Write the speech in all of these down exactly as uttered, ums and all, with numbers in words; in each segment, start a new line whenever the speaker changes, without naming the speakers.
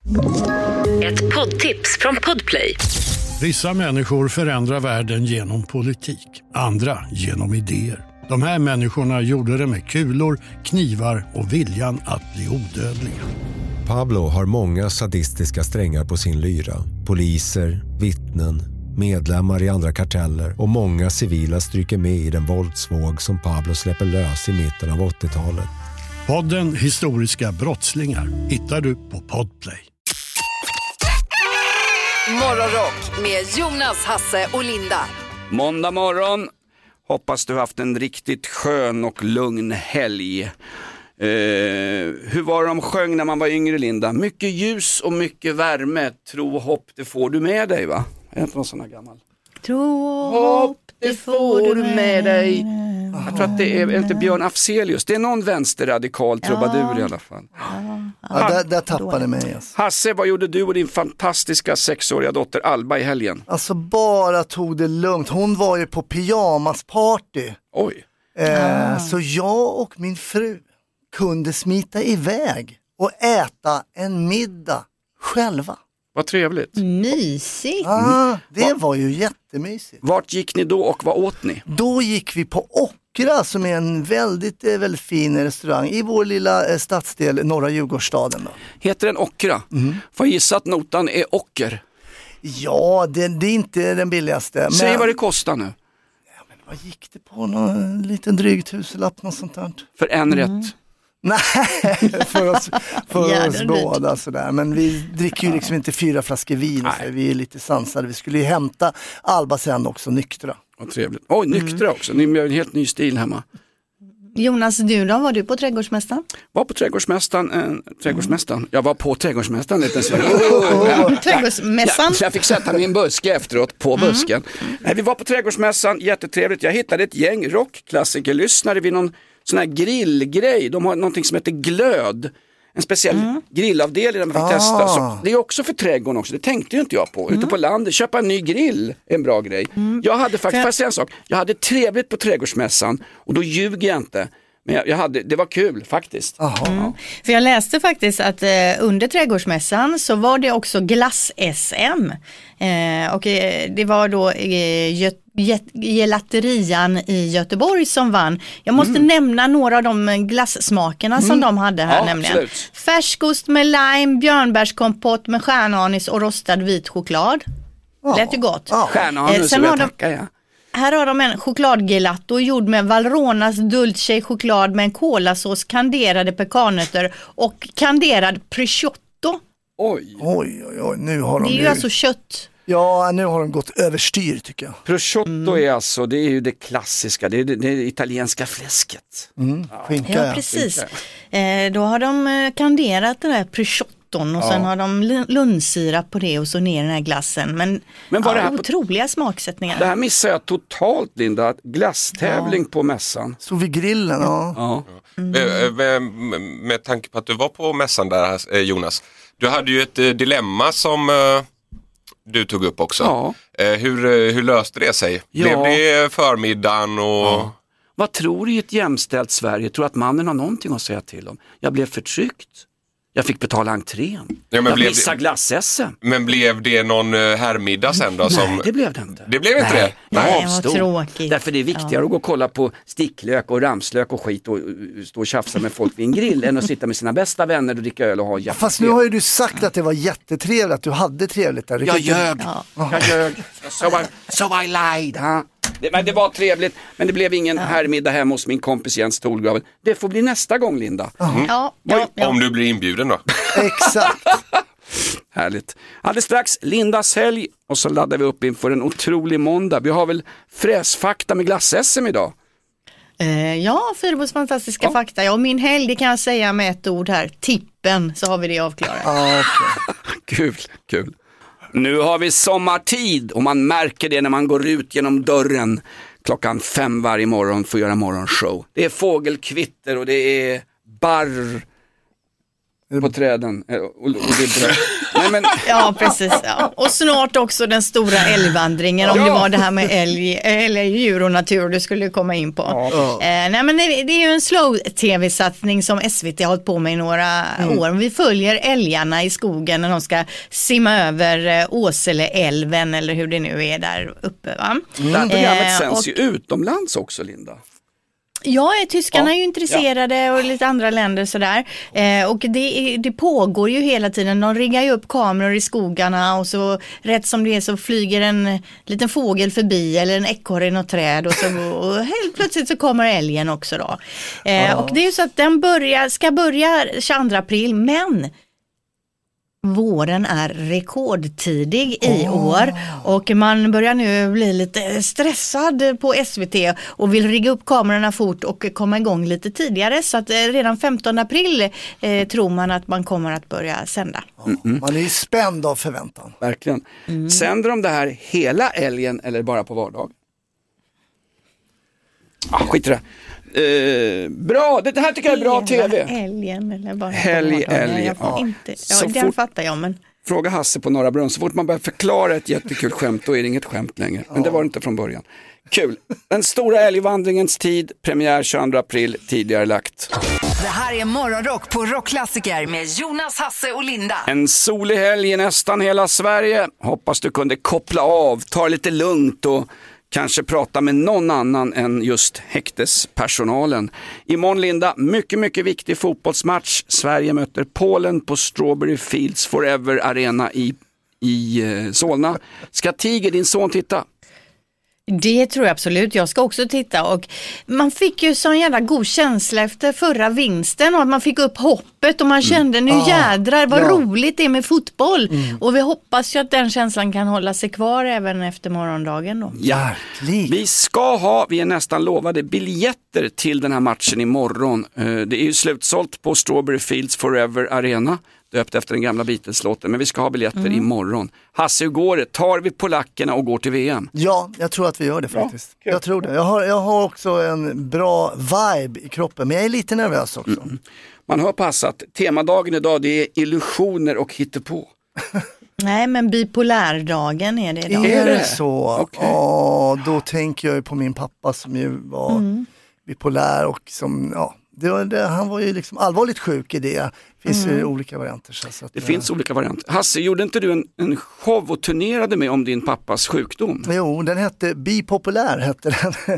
Ett poddtips från Podplay.
Vissa människor förändrar världen genom politik. Andra genom idéer. De här människorna gjorde det med kulor, knivar och viljan att bli odödliga.
Pablo har många sadistiska strängar på sin lyra. Poliser, vittnen, medlemmar i andra karteller och många civila stryker med i den våldsvåg som Pablo släpper lös i mitten av åttiotalet.
Podden Historiska brottslingar hittar du på Podplay.
Morgonrock med Jonas, Hasse och Linda.
Måndag morgon. Hoppas du har haft en riktigt skön och lugn helg. Eh, hur var de sjöng när man var yngre, Linda? Mycket ljus och mycket värme. Tro och hopp, det får du med dig, va? Är inte någon sån här gammal?
Tro och hopp, det får du med dig.
Jag tror att det är inte Björn Afzelius. Det är någon vänsterradikal trubadur ja. i alla fall.
Ja, ja där, där tappade mig. Alltså.
Hasse, vad gjorde du och din fantastiska sexåriga dotter Alba i helgen?
Alltså bara tog det lugnt. Hon var ju på pyjamasparty.
Oj.
Eh, ah. Så jag och min fru kunde smita iväg och äta en middag själva.
Vad trevligt.
Mysigt.
Ah, det var ju jättemysigt.
Vart gick ni då och vad åt ni?
Då gick vi på Ockra som är en väldigt, väldigt fin restaurang i vår lilla stadsdel, norra Djurgårdsstaden. Då.
Heter den Ockra? Mm. Får jag gissa att notan är ocker?
Ja, det, det är inte den billigaste. Men...
Säg vad det kostar nu.
Ja, men vad gick det på? Någon liten dryg tusenlapp, något sånt där.
För en
Mm.
rätt?
Nej, för oss, för oss båda sådär. Men vi dricker ju liksom inte fyra flaskor vin. Så vi är lite sansade. Vi skulle ju hämta Alba sen också nyktra.
Vad trevligt. Oj, nyktra mm. också. Ni gör en helt ny stil hemma.
Jonas, du då? Var du på Trädgårdsmästaren?
Var på Trädgårdsmästaren. Äh, trädgårdsmästaren. Jag var på Trädgårdsmästaren lite så.
Oh, Trädgårdsmässan.
Jag, jag fick sätta min buske efteråt på mm. busken. Nej, vi var på Trädgårdsmässan, jättetrevligt. Jag hittade ett gäng rockklassiker-lyssnare vid någon sån här grillgrej. De har någonting som heter Glöd. En speciell mm. grillavdelning där man får ah. testa. Så det är också för trädgården också. Det tänkte ju inte jag på. Mm. Ute på landet, köpa en ny grill är en bra grej. Mm. Jag hade faktiskt, fast en sak. Jag hade trevligt på Trädgårdsmässan. Och då ljuger jag inte. Men jag, jag hade, det var kul faktiskt.
Mm. Ja. För jag läste faktiskt att eh, under Trädgårdsmässan så var det också glass-S M. Eh, och eh, det var då eh, Göt- gelaterian i Göteborg som vann. Jag måste mm. nämna några av de glassmakerna mm. som de hade här,
ja,
nämligen.
Absolut.
Färskost med lime, björnbärskompott med stjärnanis och rostad vit choklad. Ja. Lät ju gott.
Ja. Stjärnanis, eh, sen har de, tacka, ja.
Här har de en chokladgelato gjord med Valronas dulce choklad med en kolasås, kanderade pekannötter och kanderad prosciutto.
Oj.
Oj, oj, oj. Nu har de
det är ju
nu...
alltså kött.
Ja, nu har de gått överstyr tycker jag.
Prosciutto mm. är alltså, det är ju det klassiska, det är det, det italienska fläsket.
Mm. Skinka,
ja, precis. Eh, då har de kanderat den här prosciutton och ja. sen har de lundsirap på det och så ner den här glassen. Men, Men var ja, det här otroliga på... smaksättningar.
Det här missar jag totalt, Linda. Glasstävling ja. på mässan.
Så vid grillen, ja.
ja.
Mm. Med, med, med tanke på att du var på mässan där, Jonas. Du hade ju ett dilemma som... du tog upp också. Ja. Eh, hur, hur löste det sig? Ja. Blev det förmiddagen och... Ja.
Vad tror du i ett jämställt Sverige? Tror att mannen har någonting att säga till om? Jag blev förtryckt. Jag fick betala entrén. Ja, jag missade glass-S M.
Men blev det någon herrmiddag sen då?
Nej,
som...
det blev det inte.
Det blev inte
Nej.
det?
Nej, vad tråkigt.
Därför det är viktigare ja. att gå och kolla på sticklök och ramslök och skit och uh, stå och tjafsa med folk vid en grill än att sitta med sina bästa vänner och dricka öl och ha jättetrevligt.
Fast nu har ju du sagt att det var jättetrevligt, att du hade trevligt där.
Jag ljög. Ja. Jag ljög. So I, so I lied, huh? Det, men det var trevligt, men det blev ingen ja. härmiddag hemma hos min kompis Jens Stolgraven. Det får bli nästa gång, Linda.
Mm. Ja, ja, ja.
Om du blir inbjuden då.
Exakt.
Härligt. Alldeles strax Lindas helg och så laddar vi upp inför en otrolig måndag. Vi har väl fräsfakta med glass-S M idag?
Eh, ja, Fyrbos fantastiska ja. fakta. Ja, och min helg, det kan jag säga med ett ord här. Tippen, så har vi det avklarat.
Ah, okay.
Kul, kul. Nu har vi sommartid och man märker det när man går ut genom dörren klockan fem varje morgon för att göra morgonshow. Det är fågelkvitter och det är barr på träden. Och det är Nej, men...
Ja, precis. Ja. Och snart också den stora älgvandringen, om
ja.
det var det här med älg, eller djur och natur du skulle komma in på. Ja. Eh, nej, men det, det är ju en slow-tv-satsning som S V T har hållit på med i några mm. år. Vi följer älgarna i skogen när de ska simma över Åseleälven eller hur det nu är där uppe. Va?
Mm. Det här programmet eh, sänds och... ju utomlands också, Linda.
Ja, tyskarna ja. är ju intresserade ja. och lite andra länder sådär. Eh, och det, det pågår ju hela tiden. De riggar ju upp kameror i skogarna och så rätt som det är så flyger en liten fågel förbi eller en ekorre i något träd och, så, och helt plötsligt så kommer älgen också då. Eh, ja. Och det är ju så att den börjar, ska börja tjugoandra april, men våren är rekordtidig i oh. år och man börjar nu bli lite stressad på S V T och vill rigga upp kamerorna fort och komma igång lite tidigare, så att redan femtonde april eh, tror man att man kommer att börja sända.
Mm-mm. Man är ju spänd av förväntan.
Verkligen. Mm. Sänder de det här hela älgen eller bara på vardag? Ah, skit i det. Uh, bra, det här tycker jag är bra tv.
Älgen eller bara
Helg, älg.
Ja, inte. Ja, den fort, fattar jag, men
fråga Hasse på Norra Brunn, så fort man börjar förklara ett jättekul skämt, då är det inget skämt längre. Men ja. det var det inte från början. Kul. Den stora älgvandringens tid, premiär tjugoandra april, tidigare lagt.
Det här är Morgonrock på Rockklassiker med Jonas, Hasse och Linda.
En solig helg i nästan hela Sverige. Hoppas du kunde koppla av, ta det lite lugnt och kanske prata med någon annan än just häktespersonalen. Imorgon, Linda, mycket, mycket viktig fotbollsmatch. Sverige möter Polen på Strawberry Fields Forever Arena i, i eh, Solna. Ska Tiger, din son, titta?
Det tror jag absolut. Jag ska också titta, och man fick ju sån jävla god känsla efter förra vinsten och att man fick upp hoppet och man kände nu ah, jädrar vad ja. roligt det är med fotboll. Mm. Och vi hoppas ju att den känslan kan hålla sig kvar även efter morgondagen då.
Ja, vi ska ha, vi är nästan lovade biljetter till den här matchen imorgon. Det är ju slutsålt på Strawberry Fields Forever Arena, döpt efter den gamla Beatles-låten, men vi ska ha biljetter mm. imorgon. Hasse, hur går det? Tar vi polackerna och går till V M?
Ja, jag tror att vi gör det faktiskt. Ja, jag tror det. Jag har, jag har också en bra vibe i kroppen, men jag är lite nervös också. Mm.
Man hör på Hasse att temadagen idag, det är illusioner och hittepå.
Nej, men bipolärdagen är det idag.
Är det så? Okay. Ja, då tänker jag ju på min pappa som ju var mm. bipolär och som, ja, det var det, han var ju liksom allvarligt sjuk i det. Det finns mm. ju olika varianter. Så att,
det finns olika varianter. Hasse, gjorde inte du en, en show och turnerade med om din pappas sjukdom?
Jo, den hette Bipopulär, hette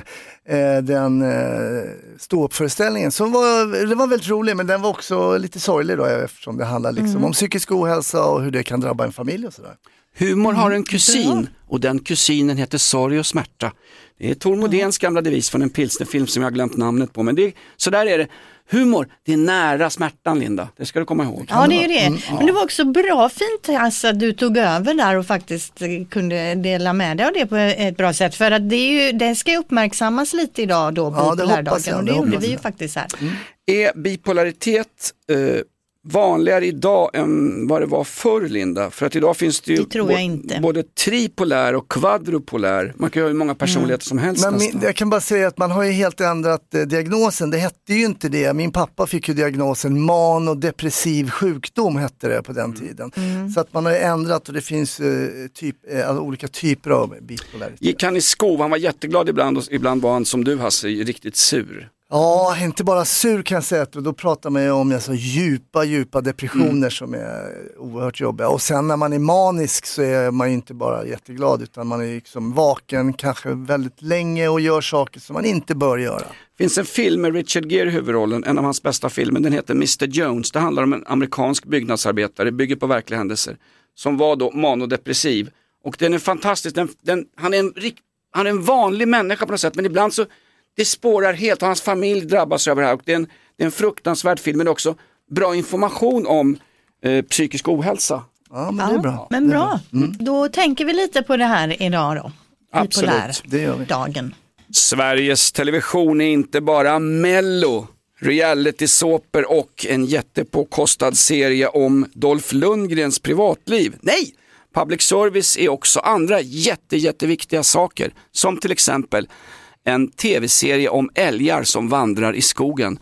den, den ståuppföreställningen. Som var, det var väldigt rolig, men den var också lite sorglig då, eftersom det handlar liksom mm. om psykisk ohälsa och hur det kan drabba en familj och sådär.
Humor har en kusin och den kusinen heter sorg och smärta. Det är Tor Modéns gamla devis från en pilsnerfilm som jag har glömt namnet på. Men det är, så där är det. Humor, det är nära smärtan, Linda. Det ska du komma ihåg.
Ja, det är det. Mm, ja. Men det var också bra fint alltså, att du tog över där och faktiskt kunde dela med dig av det på ett bra sätt. För att det, är ju, det ska uppmärksammas lite idag då på
ja,
bipolärdagen. Och det, det gjorde vi ju faktiskt här.
Mm. Är bipolaritet eh, vanligare idag än vad det var förr, Linda? För att idag finns det ju
det tror jag inte.
både tripolär och kvadrupolär. Man kan ju ha hur många personligheter mm. som helst.
Men min, jag kan bara säga att man har ju helt ändrat eh, diagnosen. Det hette ju inte det. Min pappa fick ju diagnosen manodepressiv sjukdom, hette det på den mm. tiden. Mm. Så att man har ju ändrat och det finns eh, typ, eh, olika typer av bipolaritet.
Gick han i skov? Han var jätteglad ibland och ibland var han som du, Hasse, riktigt sur.
Ja, inte bara sur kan jag säga, att då pratar man ju om alltså, djupa, djupa depressioner mm. som är oerhört jobbiga. Och sen när man är manisk så är man ju inte bara jätteglad, utan man är liksom vaken kanske väldigt länge och gör saker som man inte bör göra.
Det finns en film med Richard Gere i huvudrollen, en av hans bästa filmer, den heter mister Jones. Det handlar om en amerikansk byggnadsarbetare, bygger på verkliga händelser, som var då manodepressiv. Och den är fantastisk, den, den, han, är en, han är en vanlig människa på något sätt, men ibland så det spårar helt och hans familj drabbas över det här. Och det är en, det är en fruktansvärd film, men också bra information om eh, psykisk ohälsa.
Ja, men det är bra.
Ja, men bra. Mm. Då tänker vi lite på det här idag då.
Absolut.
Det gör vi.
Dagen.
Sveriges Television är inte bara Mello, reality-såper och en jättepåkostad serie om Dolph Lundgrens privatliv. Nej! Public service är också andra jätte, jätteviktiga saker. Som till exempel en tv-serie om älgar som vandrar i skogen.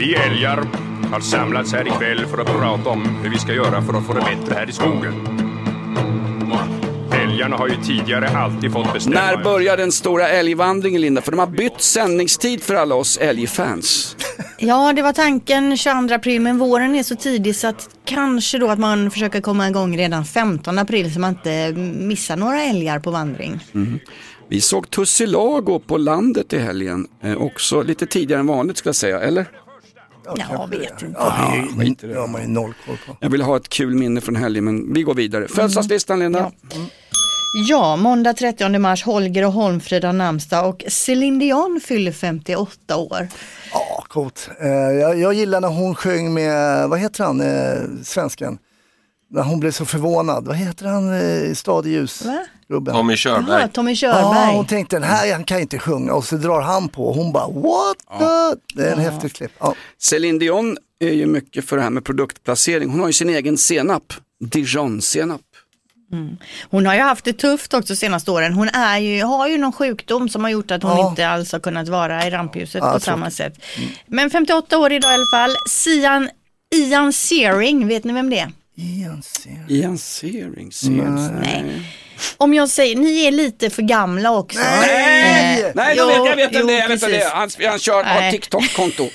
Vi älgar har samlats här ikväll för att prata om hur vi ska göra för att få det bättre här i skogen. Älgarna har ju tidigare alltid fått bestämma.
När börjar den stora älgvandringen, Linda? För de har bytt sändningstid för alla oss älgfans.
Ja, det var tanken tjugoandra april, men våren är så tidig så att kanske då att man försöker komma igång redan femtonde april så man inte missar några älgar på vandring.
Mm. Vi såg Tussilago på landet i helgen, eh, också lite tidigare än vanligt ska jag säga, eller?
Ja, jag vet inte.
Ja, det är inte det. Ja, man är noll koll på.
Jag vill ha ett kul minne från helgen, men vi går vidare. Födelsedagslistan, Linda.
Ja. Mm. Ja, måndag trettionde mars, Holger och Holmfrid har namnsdag och Céline Dion fyller femtioåtta år.
Ja, coolt. Uh, jag, jag gillar när hon sjöng med, vad heter han, uh, svensken? När hon blev så förvånad. Vad heter han i uh, Stadljus?
Va?
Gubben.
Tommy Körberg.
Aha, Tommy Körberg.
Ja, hon tänkte, den här han kan inte sjunga. Och så drar han på. Hon bara, what the? Ja. Det är en ja. häftig klipp. Ja.
Céline Dion är ju mycket för det här med produktplacering. Hon har ju sin egen senap. Dijon-senap.
Mm. Hon har ju haft det tufft också senaste åren. Hon är ju, har ju någon sjukdom som har gjort att hon ja. inte alls har kunnat vara i rampljuset ja, på samma sätt. Mm. Men femtioåtta år idag i alla fall. Sian, Ian Searing, vet ni vem det är?
Ian Searing.
Ian Searing. Searing.
Nej. Om jag säger, ni är lite för gamla också.
Nej,
eh,
Nej
jo,
jag vet
jo,
det. Jag vet det. Han, han kör, har TikTok-konto.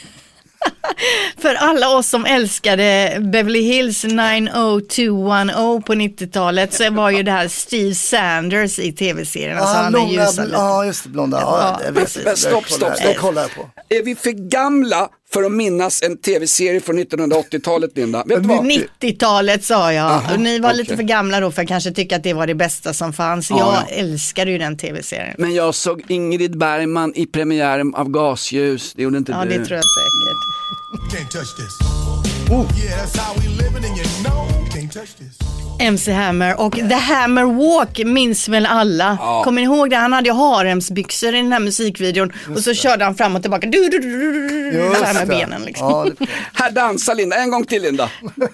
För alla oss som älskade Beverly Hills nio noll två ett noll på nittiotalet så var ju det här Steve Sanders i tv-serien.
Ja,
alltså han
långa,
är ljusa lite.
Ja, just det, blonda. Ja,
ja,
precis.
Men stopp, stopp, stopp.
Kollar jag på.
Är vi för gamla för att minnas en tv-serie från nittonhundraåttiotalet, Linda? Vet du vad?
nittiotalet sa jag.
Aha,
och ni var
okay.
lite för gamla då för att kanske tycka att det var det bästa som fanns. Jag
ja, ja.
älskade ju den tv-serien.
Men jag såg Ingrid Bergman i premiären av Gasljus. Det gjorde inte
ja,
du.
Ja, det tror jag säkert.
Can't touch this. Oh. Yeah, that's how we living and you know can't touch this.
M C Hammer och The Hammer Walk minns väl alla. Ja. Kommer ni ihåg det? Han hade ju haremsbyxor i den här musikvideon. Just och så det. körde han fram och tillbaka. Du, du, du, du, du, så här med benen liksom. Ja, det
här dansar Linda. En gång till, Linda.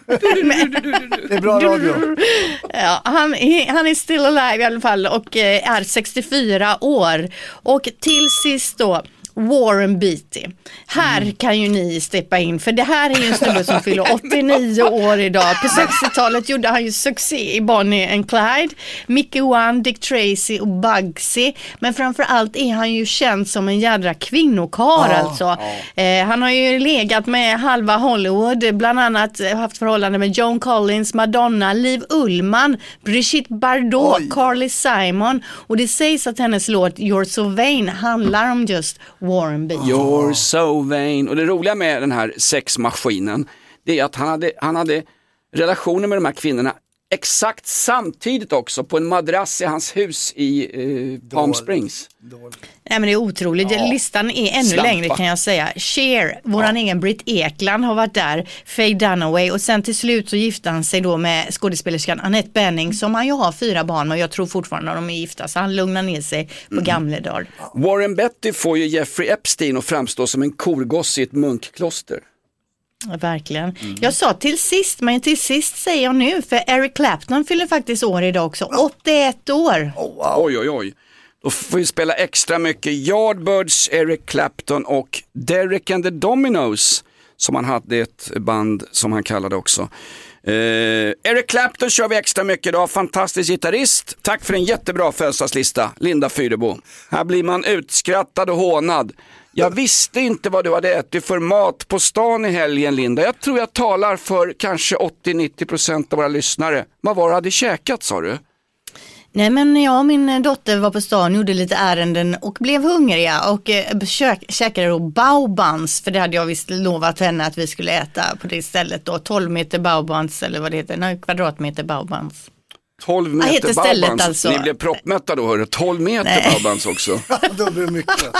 Det är bra radio.
Ja, han, han är still alive i alla fall och är sextiofyra år. Och till sist då Warren Beatty. Här mm. kan ju ni steppa in, för det här är ju en snubbe som fyller åttionio år idag. På sextiotalet gjorde han ju succé i Bonnie and Clyde, Mickey One, Dick Tracy och Bugsy. Men framförallt är han ju känd som en jädra kvinnokar oh, alltså. Oh. Eh, han har ju legat med halva Hollywood, bland annat haft förhållande med Joan Collins, Madonna, Liv Ullmann, Brigitte Bardot, Oj. Carly Simon. Och det sägs att hennes låt You're So Vain handlar om just Warren Beatty.
You're so vain. Och det roliga med den här sexmaskinen, det är att han hade, han hade relationer med de här kvinnorna exakt samtidigt också på en madrass i hans hus i eh, Palm Springs.
Nej, men det är otroligt. Ja. Listan är ännu Slampa. längre kan jag säga. Cher, våran ja. egen Britt Ekland har varit där, Faye Dunaway, och sen till slut så gifte han sig då med skådespelerskan Annette Bening som han ju har fyra barn med. Jag tror fortfarande att de är gifta, så han lugnar ner sig på mm. gamla dagar.
Warren Beatty får ju Jeffrey Epstein att framstå som en korgoss i ett munkkloster.
Ja, verkligen. Mm. Jag sa till sist, men till sist säger jag nu, för Eric Clapton fyller faktiskt år idag också, åttioett år.
Oh, wow. Oj, oj, oj. Då får vi spela extra mycket Yardbirds, Eric Clapton och Derek and the Dominos, som han hade ett band som han kallade också. Eh, Eric Clapton kör vi extra mycket idag, fantastisk gitarrist. Tack för en jättebra födelsedagslista, Linda Fyrebo. Här blir man utskrattad och hånad. Jag visste inte vad du hade ätit för mat på stan i helgen, Linda. Jag tror jag talar för kanske åttio till nittio procent av våra lyssnare. Vad var det hade käkat, sa du?
Nej, men jag och min dotter var på stan, gjorde lite ärenden och blev hungriga och eh, kök, käkade då baobans, för det hade jag visst lovat henne att vi skulle äta på det stället då, tolv meter baobans eller vad det heter, nej, kvadratmeter baobans.
tolv meter baobans, alltså. Ni blev proppmätta då, hörru, tolv meter baobans också.
Då blir det mycket alltså.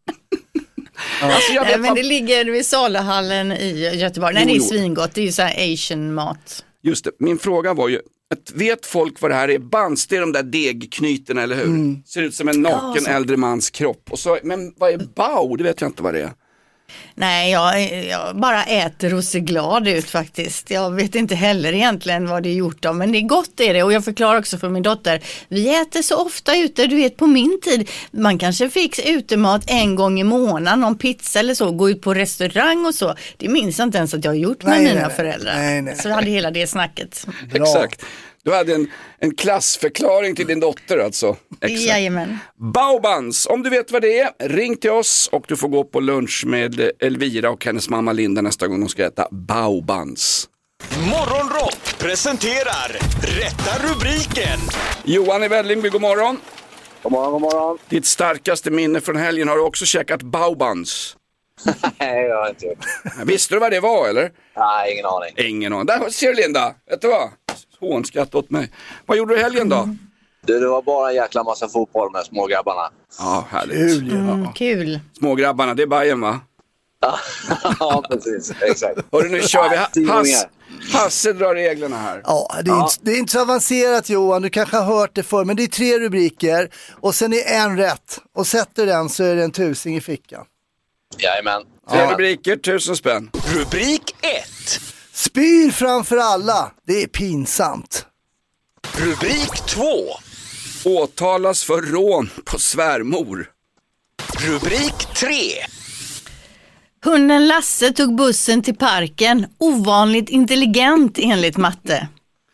Alltså, jag vet Nej, men det ligger vid Saluhallen i Göteborg. Nej, jo, det är svingott, det är ju så här Asian mat.
Just det, min fråga var ju att vet folk vad det här är? Bans, det är de där degknyterna, eller hur? Mm. Ser ut som en naken ja, äldre mans kropp. Och så, men vad är bao? Det vet jag inte vad det är.
Nej, jag, jag bara äter och ser glad ut faktiskt. Jag vet inte heller egentligen vad det är gjort av, men det är gott är det. Och jag förklarar också för min dotter, vi äter så ofta ute, du vet på min tid, man kanske fick utemat en gång i månaden, någon pizza eller så, gå ut på restaurang och så. Det minns jag inte ens att jag har gjort med nej, mina nej, föräldrar. Nej, nej. Så jag hade hela det snacket.
Bra. Exakt. Du hade en, en klassförklaring till din dotter alltså. Exakt.
Jajamän.
Baobans, om du vet vad det är, ring till oss och du får gå på lunch med Elvira och hennes mamma Linda nästa gång de ska äta Baobans.
Morgonrock presenterar rätta rubriken.
Johan i Vällingby, god morgon.
God morgon, god morgon.
Ditt starkaste minne från helgen, har du också käkat Baobans?
Nej, jag har inte gjort.
Visste du vad det var eller?
Nej, ingen aning.
Ingen aning. Där ser du Linda, vet du vad? Hånskratt åt mig. Vad gjorde du helgen då?
Du, det var bara en jäkla massa fotboll med smågrabbarna.
Ja, härligt.
Kul. Mm, ja. Kul.
Smågrabbarna, det är Bayern va?
Ja, precis. Exakt.
Hörru, nu kör vi. Hass, Hasse drar reglerna här.
Ja, det är, ja. Inte, det är inte så avancerat Johan, du kanske har hört det förr, men det är tre rubriker och sen är en rätt. Och sätter den så är det en tusing i fickan.
Jajamän.
Tre ja. rubriker, tusen spänn.
Rubrik ett.
Spyr framför alla, det är pinsamt.
Rubrik två.
Åtalas för rån på svärmor.
Rubrik tre.
Hunden Lasse tog bussen till parken. Ovanligt intelligent enligt matte.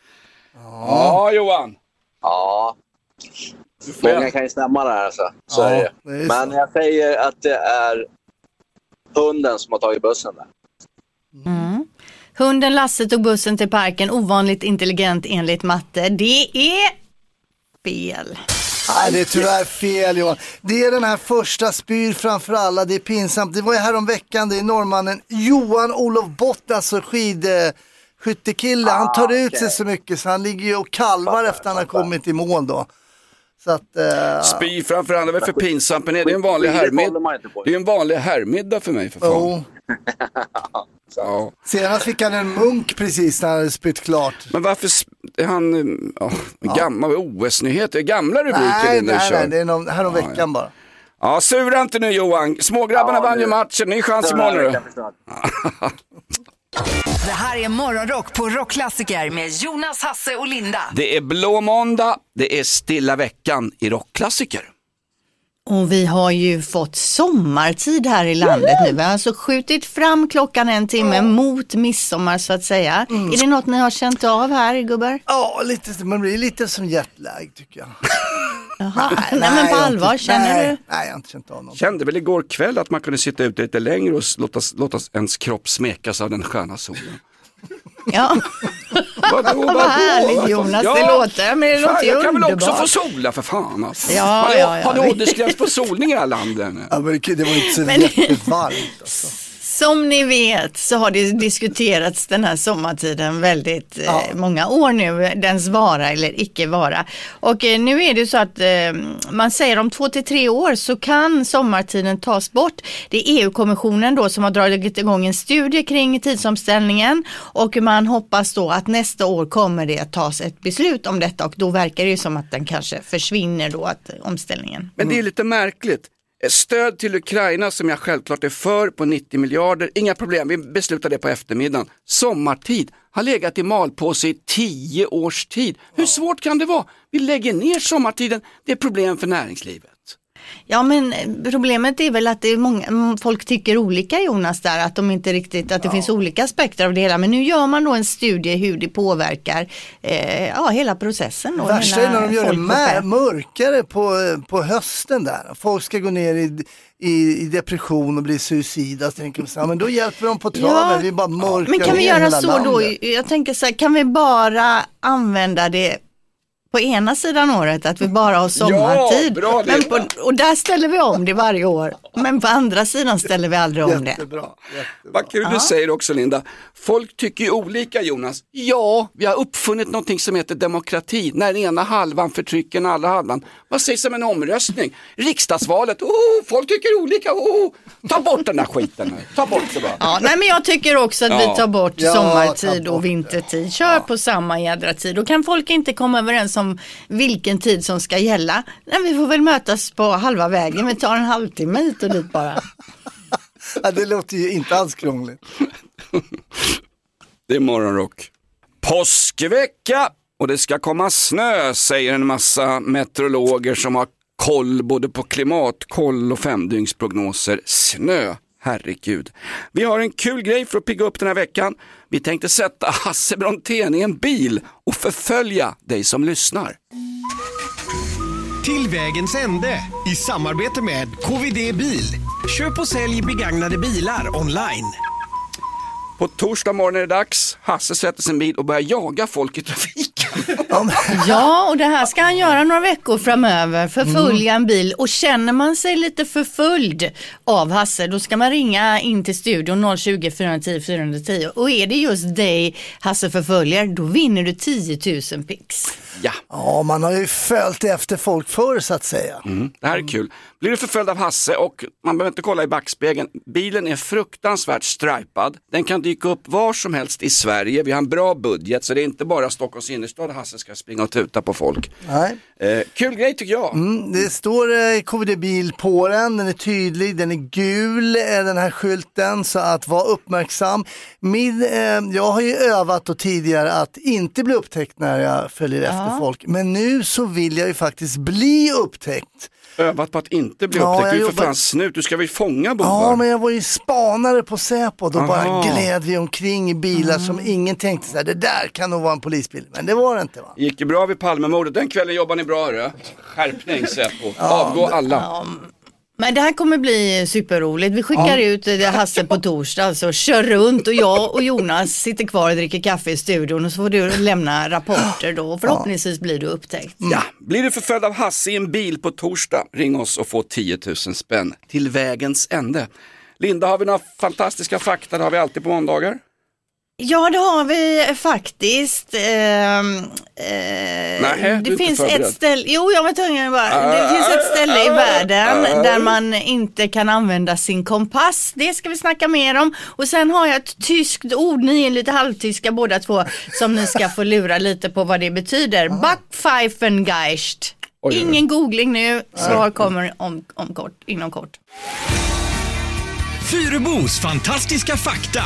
Ja, Johan.
Ja. Många kan ju stämma där alltså. Så ja, är det. Det är men så. Jag säger att det är hunden som har tagit bussen där.
Mm. Hunden Lasse tog bussen till parken. Ovanligt intelligent enligt matte. Det är fel.
Nej, det är tyvärr fel Johan. Det är den här första spyr framför alla. Det är pinsamt. Det var ju här om veckan. Det är norrmannen Johan Olof Bott, alltså skidskyttekille. Han tar ah, ut okay. sig så mycket så han ligger ju och kalvar fattar, efter han har kommit i mål då. Så att, uh...
spy framför alla, vad är för pinsamt? Men det är en vanlig herrmiddag. Det är en vanlig herrmiddag för mig för fan. Oh.
Ja. Senast fick han en munk precis när han hade spytt klart.
Men varför sp- han oh, gamla ja. O S-nyheter, gamla rubriker
nej, nej, nej, det är någon, här om ja, veckan ja. bara.
Ja, sura inte nu Johan. Smågrabbarna ja, vann ju matchen, ny chans imorgon.
Det här är Morgonrock på Rockklassiker med Jonas, Hasse och Linda.
Det är blå måndag, det är stilla veckan i Rockklassiker.
Och vi har ju fått sommartid här i landet nu. Vi har alltså skjutit fram klockan en timme mm. mot midsommar så att säga. Mm. Är det något ni har känt av här, gubbar?
Ja, lite, man blir lite som jetlag tycker jag.
Jaha, nej, nej men på allvar, inte, känner
nej,
du?
Nej, jag har inte känt av något.
Kände väl igår kväll att man kunde sitta ute lite längre och låta, låta ens kropp smekas av den sköna solen.
Ja,
vadå, vadå?
Vad härligt Jonas, ja. det låter, men det låter ju
jag kan
underbart.
väl också få sola för fan alltså.
Ja,
har
ja, ja,
har du åldersgräns på solning i alla länder?
Ja, men det var inte så men... jättevarmt alltså.
Som ni vet så har det diskuterats den här sommartiden väldigt ja. eh, många år nu, dens vara eller icke vara. Och eh, nu är det så att eh, man säger om två till tre år så kan sommartiden tas bort. Det är E U-kommissionen då som har dragit igång en studie kring tidsomställningen och man hoppas då att nästa år kommer det att tas ett beslut om detta och då verkar det ju som att den kanske försvinner då, att omställningen.
Men det är lite märkligt. Stöd till Ukraina som jag självklart är för på nittio miljarder, inga problem, vi beslutar det på eftermiddagen. Sommartid har legat i malpåse i tio års tid. Hur svårt kan det vara? Vi lägger ner sommartiden, det är problem för näringslivet.
Ja, men problemet är väl att det är många, folk tycker olika Jonas där, att de inte riktigt, att det ja. finns olika aspekter av det hela. Men nu gör man då en studie hur det påverkar eh, ja, hela processen.
Det värsta är när de gör det mä- mörkare på, på hösten där. Folk ska gå ner i, i, i depression och bli suicida. Så tänker man så här, men då hjälper de på traven, ja. vi bara mörkar.
Men kan vi göra så
landet.
då? Jag tänker så här, kan vi bara använda det på ena sidan året, att vi bara har sommartid.
Ja, bra,
men på, och där ställer vi om det varje år. Men på andra sidan ställer vi aldrig om
jättebra,
det.
Jättebra.
Vad kul du säger också Linda. Folk tycker ju olika Jonas. Ja, vi har uppfunnit någonting som heter demokrati. När den ena halvan förtrycker den andra halvan. Vad sägs om en omröstning? Riksdagsvalet. Oh, folk tycker olika. Oh, ta bort den där skiten nu. Ta bort det bara.
Ja, nej, men jag tycker också att ja. vi tar bort
ja,
sommartid
bort
och vintertid. Kör ja. på samma jädra tid. Då kan folk inte komma överens om vilken tid som ska gälla. Nej, vi får väl mötas på halva vägen. Vi tar en halvtimme hit och dit bara.
Ja, det låter ju inte alls krångligt.
Det är morgonrock. Påskvecka och det ska komma snö, säger en massa meteorologer som har koll både på klimatkoll och femdygnsprognoser. Snö, herregud. Vi har en kul grej för att pigga upp den här veckan. Vi tänkte sätta Hasse Brontén i en bil och förfölja dig som lyssnar.
Till vägens ände i samarbete med K V D Bil. Köp och sälj begagnade bilar online.
På torsdag morgon är det dags. Hasse sätter sin bil och börjar jaga folk i trafiken.
Ja, och det här ska han göra några veckor framöver. Förfölja en bil. Och känner man sig lite förföljd av Hasse, då ska man ringa in till studion noll tjugo, fyra tio, fyra tio. Och är det just dig Hasse förföljer, då vinner du tio tusen pix.
Ja.
Ja, man har ju följt efter folk förr så att säga.
Mm, det här är kul. Blir du förföljd av Hasse och man behöver inte kolla i backspegeln. Bilen är fruktansvärt stripad. Den kan dyka upp var som helst i Sverige. Vi har en bra budget så det är inte bara Stockholms innerstad Hasse ska springa och tuta på folk.
Nej.
Eh, kul grej tycker jag.
Mm, det står eh, K V D-bil på den. Den är tydlig, den är gul, eh, den här skylten. Så att vara uppmärksam. Min, eh, jag har ju övat och tidigare att inte bli upptäckt när jag följer ja. efter folk. Men nu så vill jag ju faktiskt bli upptäckt.
Övat på att inte bli
Ja,
upptäckt. Du är
jag
för fan
jobbar-
snut. Du ska väl fånga bovar.
Ja, men jag var ju spanare på Säpo. Då
Aha.
bara gled vi omkring i bilar som ingen tänkte så här, det där kan nog vara en polisbil. Men det var det inte, va?
Gick det bra vid Palmemordet? Den kvällen jobbar ni bra, hörru. Skärpning, Säpo. Avgå alla.
Ja, men det här kommer bli superroligt. Vi skickar
Ja.
ut det Hasse på torsdag, alltså kör runt och jag och Jonas sitter kvar och dricker kaffe i studion och så får du lämna rapporter då och förhoppningsvis blir du upptäckt.
Ja, blir du förföljd av Hasse i en bil på torsdag, ring oss och få tio tusen spänn till vägens ände. Linda, har vi några fantastiska fakta? Det har vi alltid på måndagar.
Ja, det har vi faktiskt. Ehm, eh,
Nej, du är
det
inte
finns
förberedd.
ett ställe, jo jag var tvungen bara, det finns ett ställe i världen där man inte kan använda sin kompass. Det ska vi snacka mer om. Och sen har jag ett tyskt ord, ni är lite halvtyska båda två, som ni ska få lura lite på vad det betyder. Backpfeifengeist. Ingen googling nu, svar kommer om, om kort, inom kort.
Fyrebos fantastiska fakta.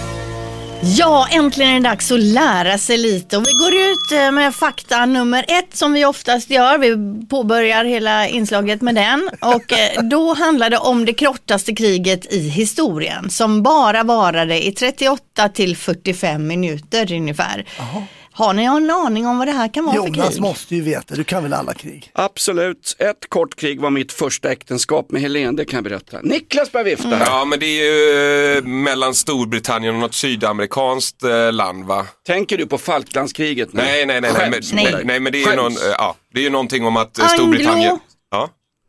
Ja, äntligen är det dags att lära sig lite och vi går ut med fakta nummer ett som vi oftast gör. Vi påbörjar hela inslaget med den och då handlar det om det kortaste kriget i historien som bara varade i trettioåtta till fyrtiofem minuter ungefär. Aha. Har ni en aning om vad det här kan vara
Jonas
för krig?
Jonas måste ju veta, du kan väl alla krig?
Absolut. Ett kort krig var mitt första äktenskap med Helene, det kan jag berätta. Niklas börjar vifta här.
Ja, men det är ju eh, mellan Storbritannien och något sydamerikanskt eh, land, va?
Tänker du på Falklandskriget nu?
Nej, nej, nej. Nej, men,
Nej.
nej, men det är ju
Skäms.
någon, eh, ja, det är ju någonting om att eh,
Anglo-
Storbritannien... Ja.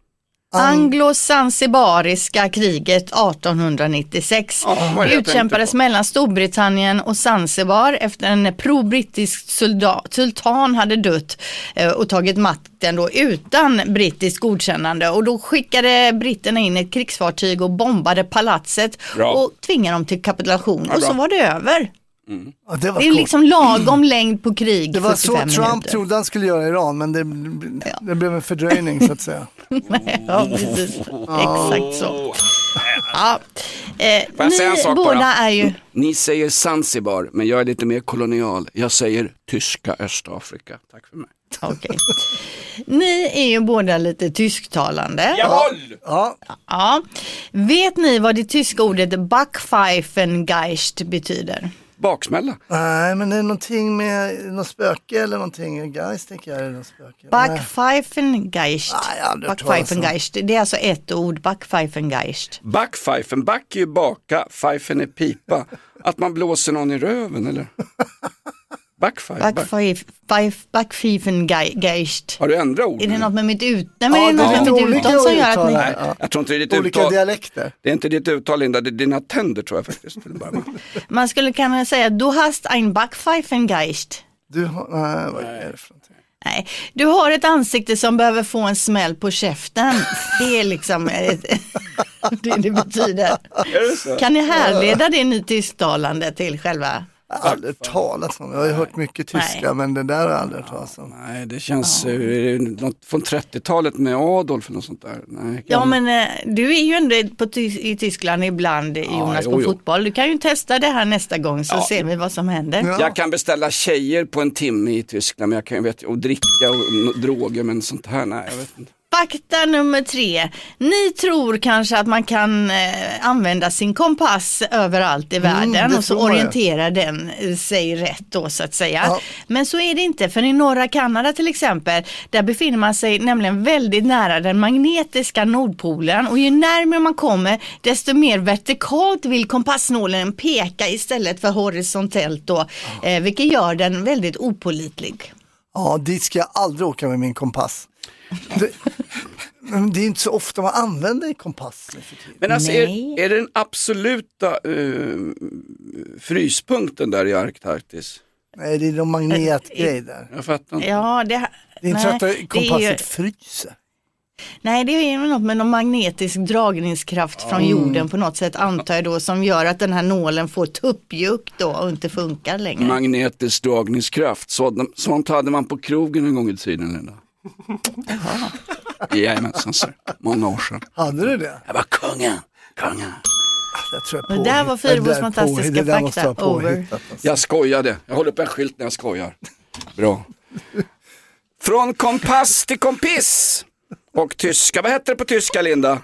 Anglo-Zanzibariska kriget artonhundranittiosex
Oh, vad jag
utkämpades
tänkte på.
mellan Storbritannien och Zanzibar efter en pro-brittisk soldat, sultan hade dött eh, och tagit makten då utan brittiskt godkännande och då skickade britterna in ett krigsfartyg och bombade palatset
Bra.
och tvingade dem till kapitulation
Ja,
och så
bra.
var det över.
Mm.
Ja, det var
Det är
coolt.
liksom lagom längd på krig.
Det var så
fyrtiofem
Trump
minuter.
trodde han skulle göra i Iran, men det,
Ja.
det blev en fördröjning så att säga.
Ja, precis. Exakt så. Ja. Eh,
Får jag säga en
ni
sak
båda
bara?
är ju...
Ni säger Zanzibar, men jag är lite mer kolonial. Jag säger tyska Östafrika. Tack för mig.
Okej. Ni är ju båda lite tysktalande.
Jawohl!
Ja.
Ja. Vet ni vad det tyska ordet Backpfeifengeist betyder?
Baksmälla.
Nej, men det är någonting med något spöke eller någonting. Guys, tänker jag är det något spöke.
Backpfeifengeist.
Nej, jag har aldrig hört talas om.
Backpfeifengeist. Det är alltså ett ord, Backpfeifengeist.
Backpfeifen, back är ju baka, pfeifen är pipa. Att man blåser någon i röven, eller? Backpfeifen. Back.
Backpfeif- Backpfeifengeist.
Har du ändrat ord?
Är det något med mitt ut... Nej, men
Ja,
är det något
det är
med mitt
olika
uttal som gör att
uttal
ni...
här.
Nej, jag tror inte det är ditt
Olika
uttal.
dialekter.
Det är inte ditt uttal, Linda. Det är dina tänder, tror jag faktiskt.
Man skulle kunna säga, du hast ein Backpfeifengeist.
Du har, nej, vad är det för någonting?
Nej, du har ett ansikte som behöver få en smäll på käften. Det är liksom ett, det det betyder.
Är det så?
Kan ni härleda det ni tysktalande till själva
Jag har aldrig talat om. Jag har ju hört mycket tyska, nej. Men det där har jag aldrig hört talas om.
Nej, det känns ja. uh, något från trettiotalet med Adolf eller något sånt där. Nej, kan...
Ja, men uh, du är ju ändå på ty- i Tyskland ibland, ja, Jonas, jo, på jo. fotboll. Du kan ju testa det här nästa gång så ja. ser vi vad som händer.
Ja. Jag kan beställa tjejer på en timme i Tyskland, men jag kan ju vet, och dricka och, och droger, men sånt här, nej, jag vet inte.
Fakta nummer tre. Ni tror kanske att man kan eh, använda sin kompass överallt i världen mm, och så orienterar den sig rätt då så att säga. Ja. Men så är det inte, för i norra Kanada till exempel, där befinner man sig nämligen väldigt nära den magnetiska nordpolen och ju närmare man kommer desto mer vertikalt vill kompassnålen peka istället för horisontellt då, eh, vilket gör den väldigt opålitlig.
Ja, dit ska jag aldrig åka med min kompass. Det, men det är inte så ofta man använder en kompass.
Men alltså är, är det den absoluta uh, fryspunkten där i Arktis?
Nej, det är de magnetgrejer där.
Jag fattar inte.
Ja, det,
det är inte nej, så att kompasset är ju... fryser.
Nej, det är något med någon magnetisk dragningskraft från mm. jorden på något sätt antar jag då, som gör att den här nålen får tuppjuck då och inte funkar längre.
Magnetisk dragningskraft, så, sånt hade man på krogen en gång i tiden, Linda. Jaha. Jajamensan, sir. Många år sedan.
Hade du det?
Jag var kungen, kungen.
Jag tror jag
på. Det där var Fyrbos fantastiska
på,
fakta. Over.
Alltså. Jag skojade. Jag håller upp en skylt när jag skojar. Bra. Från kompass till kompiss. Och tyska. Vad heter det på tyska, Linda?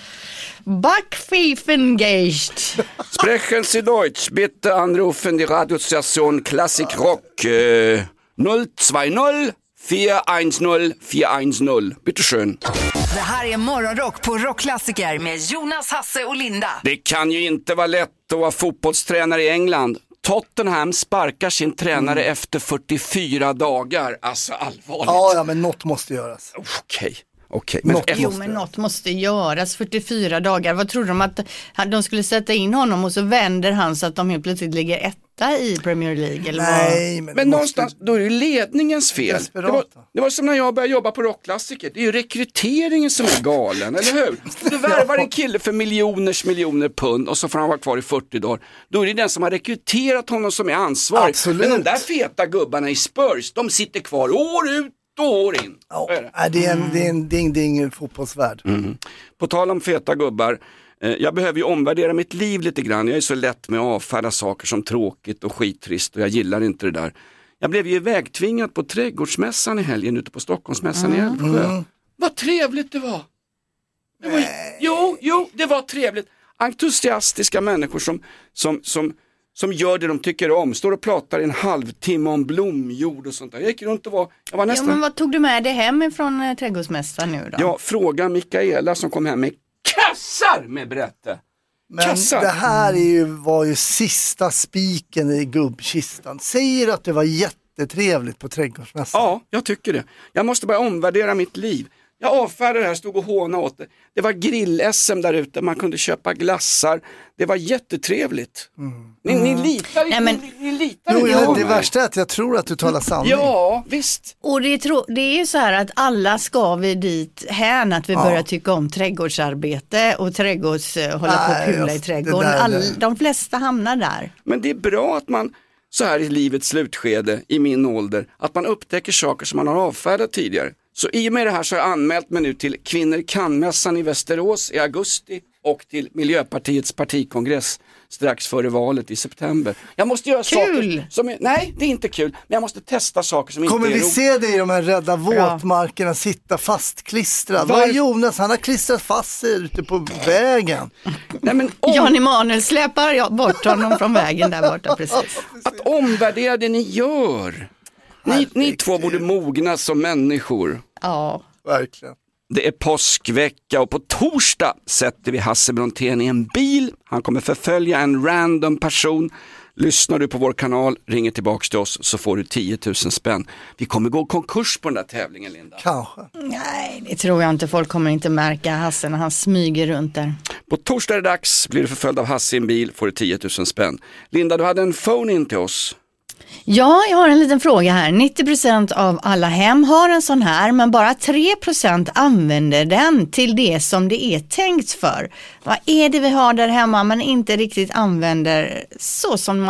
Backpfeifengeist.
Sprechen Sie Deutsch. Bitte anrufen die Radiostation Classic Rock. Eh, noll två noll fyra ett noll fyra ett noll. Bitteschön.
Det här är Morgonrock på Rockklassiker med Jonas, Hasse och Linda.
Det kan ju inte vara lätt att vara fotbollstränare i England. Tottenham sparkar sin tränare mm. efter fyrtiofyra dagar. Alltså allvarligt.
Ja, ja, men något måste göras.
Okej. Okay. Okay,
men något jo, men något måste göras. fyrtiofyra dagar. Vad tror de att de skulle sätta in honom och så vänder han så att de helt plötsligt ligger etta i Premier League? Eller
Nej,
vad?
men,
men någonstans, då är det ju ledningens fel. Det var, det var som när jag började jobba på Rockklassiker. Det är ju rekryteringen som är galen, eller hur? Du värvar en kille för miljoners miljoner pund och så får han vara kvar i fyrtio dagar. Då är det den som har rekryterat honom som är ansvarig.
Absolut.
Men de där feta gubbarna i Spurs, de sitter kvar år ut år in.
Ja, det? Det är en, det är en ding-ding fotbollsvärld.
Mm. På tal om feta gubbar, eh, jag behöver ju omvärdera mitt liv lite grann. Jag är så lätt med att avfärda saker som tråkigt och skittrist och jag gillar inte det där. Jag blev ju vägtvingad på trädgårdsmässan i helgen ute på Stockholmsmässan mm. i Älvsjö. Mm. Vad trevligt det var. Det var jo, jo, det var trevligt. Entusiastiska människor som, som, som som gör det de tycker om. Står och pratar i en halvtimme om blomjord och sånt där. Jag gick runt och var, jag var nästan...
Ja, men vad tog du med dig hem från äh, trädgårdsmästaren nu då?
Ja, fråga Mikaela som kom hem med kassar med berätte.
Men kassar. Det här är ju, var ju sista spiken i gubbkistan. Säger att det var jättetrevligt på trädgårdsmässan?
Ja, jag tycker det. Jag måste bara omvärdera mitt liv. Jag avfärdade det här, stod och håna åt det. Det var grill-S M där ute, man kunde köpa glassar. Det var jättetrevligt. Mm. Ni, ni litar inte,
men...
ni, ni litar
jo,
inte
ja, det värsta är att jag tror att du talar sanning.
Ja, visst.
Och det är, tro... det är ju så här att alla ska vi dit hän att vi ja. börjar tycka om trädgårdsarbete och trädgårds hålla Nej, på och pula i trädgården. Där, All... De flesta hamnar där.
Men det är bra att man så här i livets slutskede, i min ålder, att man upptäcker saker som man har avfärdat tidigare. Så i och med det här så har jag anmält mig nu till Kvinnor kan-mässan i Västerås i augusti och till Miljöpartiets partikongress strax före valet i september. Jag måste göra
kul.
saker som är, nej, det är inte kul, men jag måste testa saker som
Kommer
inte är
vi se dig i de här rädda våtmarkerna ja. sitta fastklistrad? Var... Vad är Jonas? Han har klistrat fast sig ute på vägen.
Nej, men om...
Jan Emanuel släpar bort honom från vägen där borta precis.
Att omvärdera det ni gör. Ni, ni två borde mogna som människor.
Ja,
verkligen.
Det är påskvecka och på torsdag sätter vi Hasse Brontén i en bil. Han kommer förfölja en random person. Lyssnar du på vår kanal, ringer tillbaka till oss så får du tio tusen spänn. Vi kommer gå konkurs på den där tävlingen, Linda.
Kanske.
Nej, det tror jag inte. Folk kommer inte märka Hasse när han smyger runt där.
På torsdag är det dags. Blir du förföljd av Hasse i en bil får du tio tusen spänn. Linda, du hade en phone in till oss.
Ja, jag har en liten fråga här. nittio procent av alla hem har en sån här, men bara tre procent använder den till det som det är tänkt för. Vad är det vi har där hemma men inte riktigt använder så som man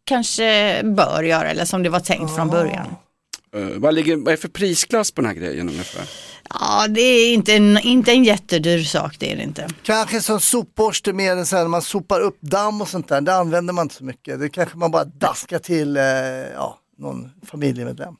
kanske bör göra eller som det var tänkt oh. från början.
Uh, vad, ligger, vad är för prisklass på den här grejen ungefär?
Ja, det är inte en, inte en jättedyr sak, det är det inte.
Kanske som sopborste med en så här, när man sopar upp damm och sånt där, det använder man inte så mycket. Det kanske man bara daskar till eh, ja, någon familjemedlem.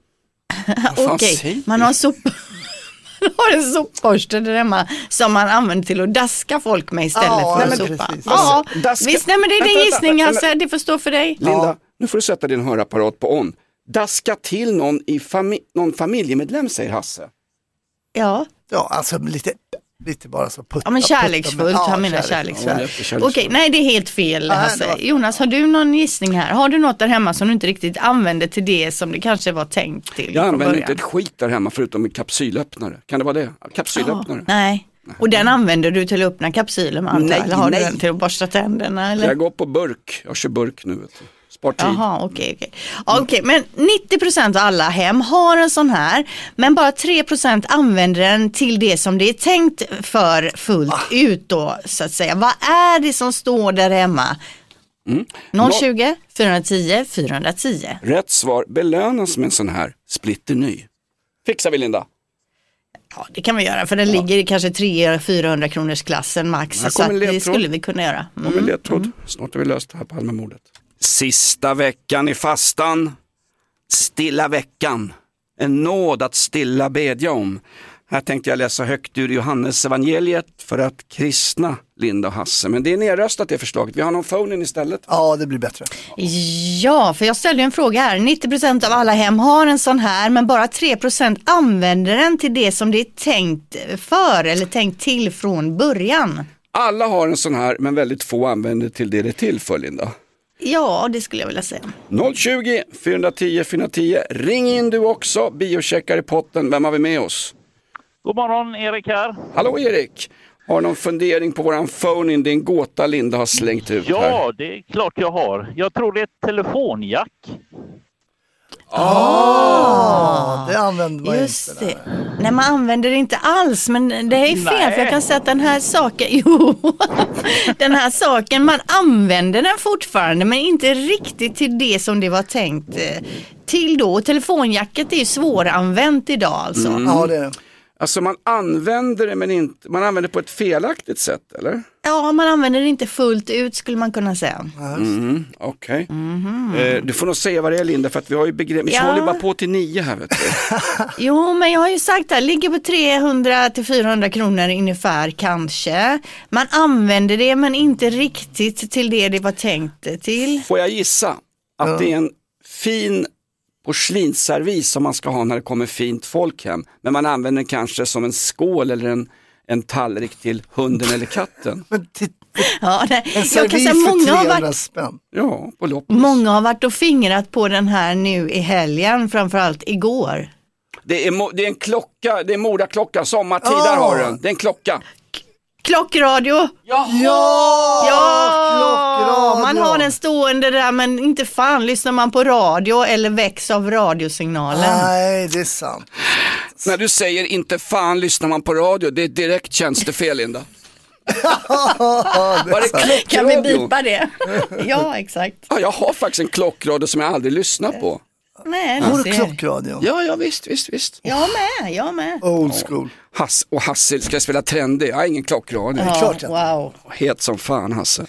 Okej, okay. man har sop... Man har en sopborste där hemma som man använder till att daska folk med istället ja, för att sopa. Precis. Ja, daska... visst, nej men det är din gissning alltså, det får stå för dig.
Linda, ja. Nu får du sätta din hörapparat på on. Daska till någon, i fami- någon familjemedlem, säger Hasse.
Ja.
Ja, alltså lite, lite bara så putta.
Ja, men kärleksfullt, ja, han menar kärleksfullt. Ja, Okej, okay, nej det är helt fel, Hasse. Ja, var... Jonas, har du någon gissning här? Har du något där hemma som du inte riktigt använder till det som det kanske var tänkt till?
Jag använder inte ett skit där hemma förutom en kapsylöppnare. Kan det vara det? Kapsylöppnare?
Ja, nej. Och den använder du till att öppna kapsyler med andra? Nej, eller har nej. du den till att borsta tänderna? Eller?
Jag går på burk. Jag kör burk nu, vet du.
Jaha, okej, okej. Okej, men nittio procent av alla hem har en sån här, men bara tre procent använder den till det som det är tänkt för fullt ah. ut då, så att säga. Vad är det som står där hemma? Mm. noll tjugo, fyra tio, fyra tio.
Rätt svar belönas med en sån här splitter ny. Fixar vi, Linda?
Ja, det kan vi göra, för den ja. ligger i kanske tre hundra fyrahundra kronors klassen max, så att det skulle vi kunna göra.
Mm. Ja, ledtråd. Mm. Snart har vi löst det här Palmemordet. Sista veckan i fastan, stilla veckan, en nåd att stilla bedja om. Här tänkte jag läsa högt ur Johannes evangeliet för att kristna Linda och Hasse. Men det är nedröstat det förslaget. Vi har någon phone-in istället.
Ja, det blir bättre.
Ja, för jag ställde en fråga här. nittio procent av alla hem har en sån här, men bara tre procent använder den till det som det är tänkt för eller tänkt till från början.
Alla har en sån här, men väldigt få använder till det det är till för, Linda.
Ja, det skulle jag vilja säga.
noll tjugo, fyra tio, fyra tio. Ring in du också. Biocheckar i potten. Vem har vi med oss?
God morgon, Erik här.
Hallå Erik. Har någon fundering på våran phone-in? Det är en gåta Linda har slängt ut
ja,
här.
Ja, det är klart jag har. Jag tror det är ett telefonjack.
Ah, det använder man
just
inte.
Det. Nej, man använder det inte alls, men det är fel. Nej. För jag kan säga att den här saken, jo, den här saken, man använder den fortfarande, men inte riktigt till det som det var tänkt till då. Telefonjacket är ju svåranvänt idag alltså.
Mm. Ja, det är det.
Alltså man använder det, men inte, man använder det på ett felaktigt sätt, eller?
Ja, man använder det inte fullt ut, skulle man kunna säga.
Mm, Okej. Okay. Mm-hmm. Eh, du får nog säga vad det är, Linda, för att vi har ju begrepp. Vi ja. håller bara på till nio här, vet du.
Jo, men jag har ju sagt det, ligger på trehundra till fyrahundra kronor ungefär kanske. Man använder det, men inte riktigt till det det var tänkt till.
Får jag gissa att ja. det är en fin porslinsservis som man ska ha när det kommer fint folk hem. Men man använder den kanske som en skål eller en, en tallrik till hunden eller katten.
Ja, det,
en jag kan säga många har varit, spänn.
Ja, på loppis.
Många har varit och fingrat på den här nu i helgen, framförallt igår.
Det är, det är en klocka, det är Moraklocka, sommartid, oh. där har den. Det är en klocka.
Klockradio.
Ja,
ja,
klockradio.
Man har den stående där, men inte fan lyssnar man på radio eller väcks av radiosignalen.
Nej, det är sant.
När du säger inte fan lyssnar man på radio, det är direkt tjänstefel, Linda.
Var det klockradio?
Kan vi bipa det? Ja, exakt.
Ja, jag har faktiskt en klockradio som jag aldrig lyssnar på.
Nej,
har du klockradio?
Ja, ja, visst, visst, visst.
Jag med, jag med.
Old school.
Hasse, och Hasse ska jag spela trendig. Jag har ingen klockradio.
Ja, klart wow.
Het som fan, Hasse.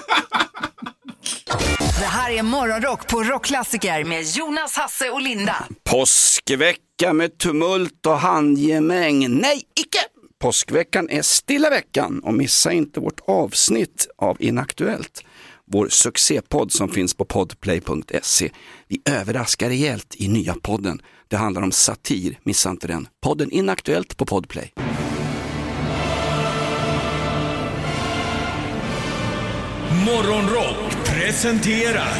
Det här är Morgonrock på Rockklassiker med Jonas, Hasse och Linda.
Påskvecka med tumult och handgemäng. Nej, icke! Påskveckan är stilla veckan och missa inte vårt avsnitt av Inaktuellt. Vår succépodd som finns på podplay punkt se. Vi överraskar rejält i nya podden. Det handlar om satir, missa inte den. Podden Inaktuellt på Podplay.
Morgonrock presenterar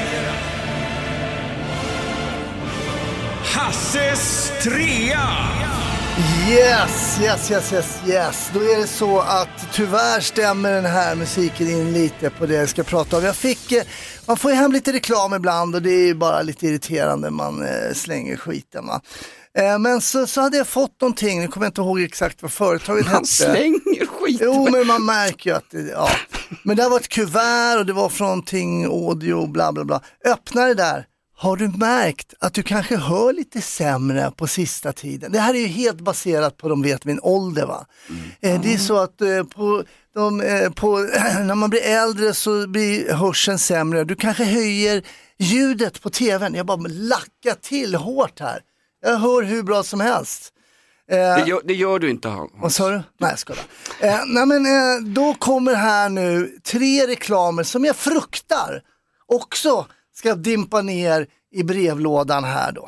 Hasses trea.
Yes, yes, yes, yes, yes. Då är det så att tyvärr stämmer den här musiken in lite på det jag ska prata om. Jag fick, man får ju hem lite reklam ibland och det är ju bara lite irriterande, man eh, slänger skiten, va. Eh, men så, så hade jag fått någonting, nu kommer jag inte ihåg exakt vad företaget
man
hette.
Man slänger skiten.
Jo, men man märker ju att det, ja. Men det var ett kuvert och det var från Ting Audio bla bla bla. Öppna det där. Har du märkt att du kanske hör lite sämre på sista tiden? Det här är ju helt baserat på de vet min ålder va. Mm. Eh, det är så att eh, på, de, eh, på, när man blir äldre så blir hörseln sämre. Du kanske höjer ljudet på tvn. Jag bara lackar till hårt här. Jag hör hur bra som helst. Eh,
det, gör, det gör du inte. Hans.
Vad sa du? Nej, jag skojar. Eh, nej men eh, då kommer här nu tre reklamer som jag fruktar också ska dimpa ner i brevlådan här då.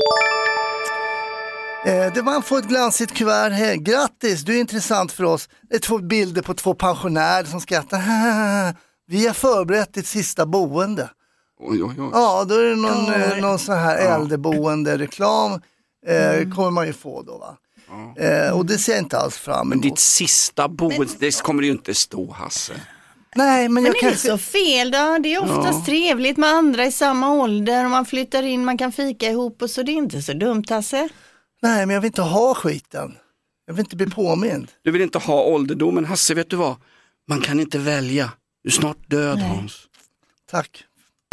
Eh, det var få ett glansigt kuvert här. Grattis, du är intressant för oss. Det är två bilder på två pensionärer som skrattar. Vi har förberett ditt sista boende.
Oj, oj, oj.
Ja, då är det någon, eh, någon sån här äldreboende reklam eh, mm. kommer man ju få då va. Ja. Eh, och det ser jag inte alls fram emot.
Men ditt sista boende, men... det kommer det ju inte stå, Hasse.
Nej, men,
men
jag
det
kanske...
är så fel då. Det är oftast ja. trevligt med andra i samma ålder och man flyttar in, man kan fika ihop och så det är inte så dumt, Hasse.
Nej, men jag vill inte ha skiten. Jag vill inte bli påmind.
Du vill inte ha ålderdomen, Hasse, vet du vad? Man kan inte välja. Du är snart död, Nej. Hans.
Tack.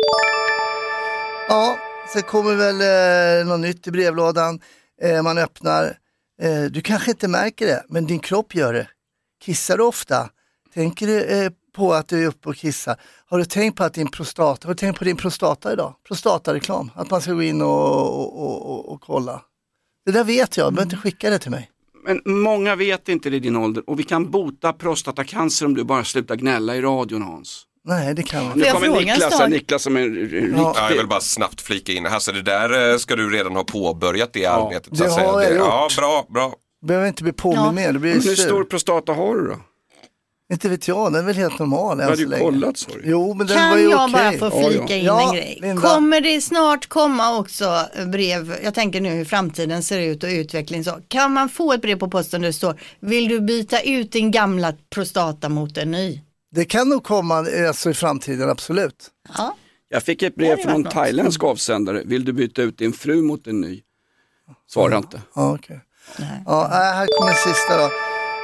Ja, så kommer väl eh, något nytt i brevlådan. Eh, man öppnar. Eh, du kanske inte märker det, men din kropp gör det. Kissar du ofta? Tänker du eh, på att du är uppe och kissar? Har du tänkt på att din prostata, har du tänkt på din prostata idag? Prostatareklam, att man ska gå in och, och, och, och, och kolla. Det där vet jag, du behöver inte skicka det till mig.
Men många vet inte det i din ålder och vi kan bota prostatacancer om du bara slutar gnälla i radion, Hans.
Nej, det kan man.
Nu kommer Niklas, här, Niklas som är riktig.
Ja, jag vill bara snabbt flika in. Hasse, det där ska du redan ha påbörjat det
ja,
arbetet.
Det
så att
har
säga.
jag gjort.
Ja, bra, bra.
Behöver inte bli påmind ja. mer.
Hur stor prostata har du då?
Inte vet jag, den är väl helt normal.
Du hade ju kollat, sorry.
Jo, men den
kan
var ju
jag
okej.
bara få flika in
ja,
en grej?
Linda.
Kommer det snart komma också brev, jag tänker nu hur framtiden ser ut och utveckling så. Kan man få ett brev på posten där det står, vill du byta ut din gamla prostata mot en ny?
Det kan nog komma alltså, i framtiden, absolut.
Ja.
Jag fick ett brev från en thailändsk avsändare. Vill du byta ut din fru mot en ny? Svarar inte.
Ja, okej. Okay. Ja, här kommer sista då.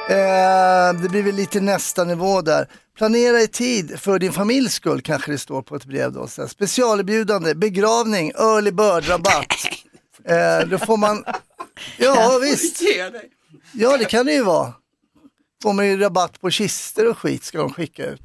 Eh, det blir väl lite nästa nivå där. Planera i tid för din familjs skull, kanske det står på ett brev då. Så specialerbjudande, begravning, early bird, rabatt. Eh, då får man... Ja, visst. Ja, det kan det ju vara. Får man ju rabatt på kister och skit ska de skicka ut.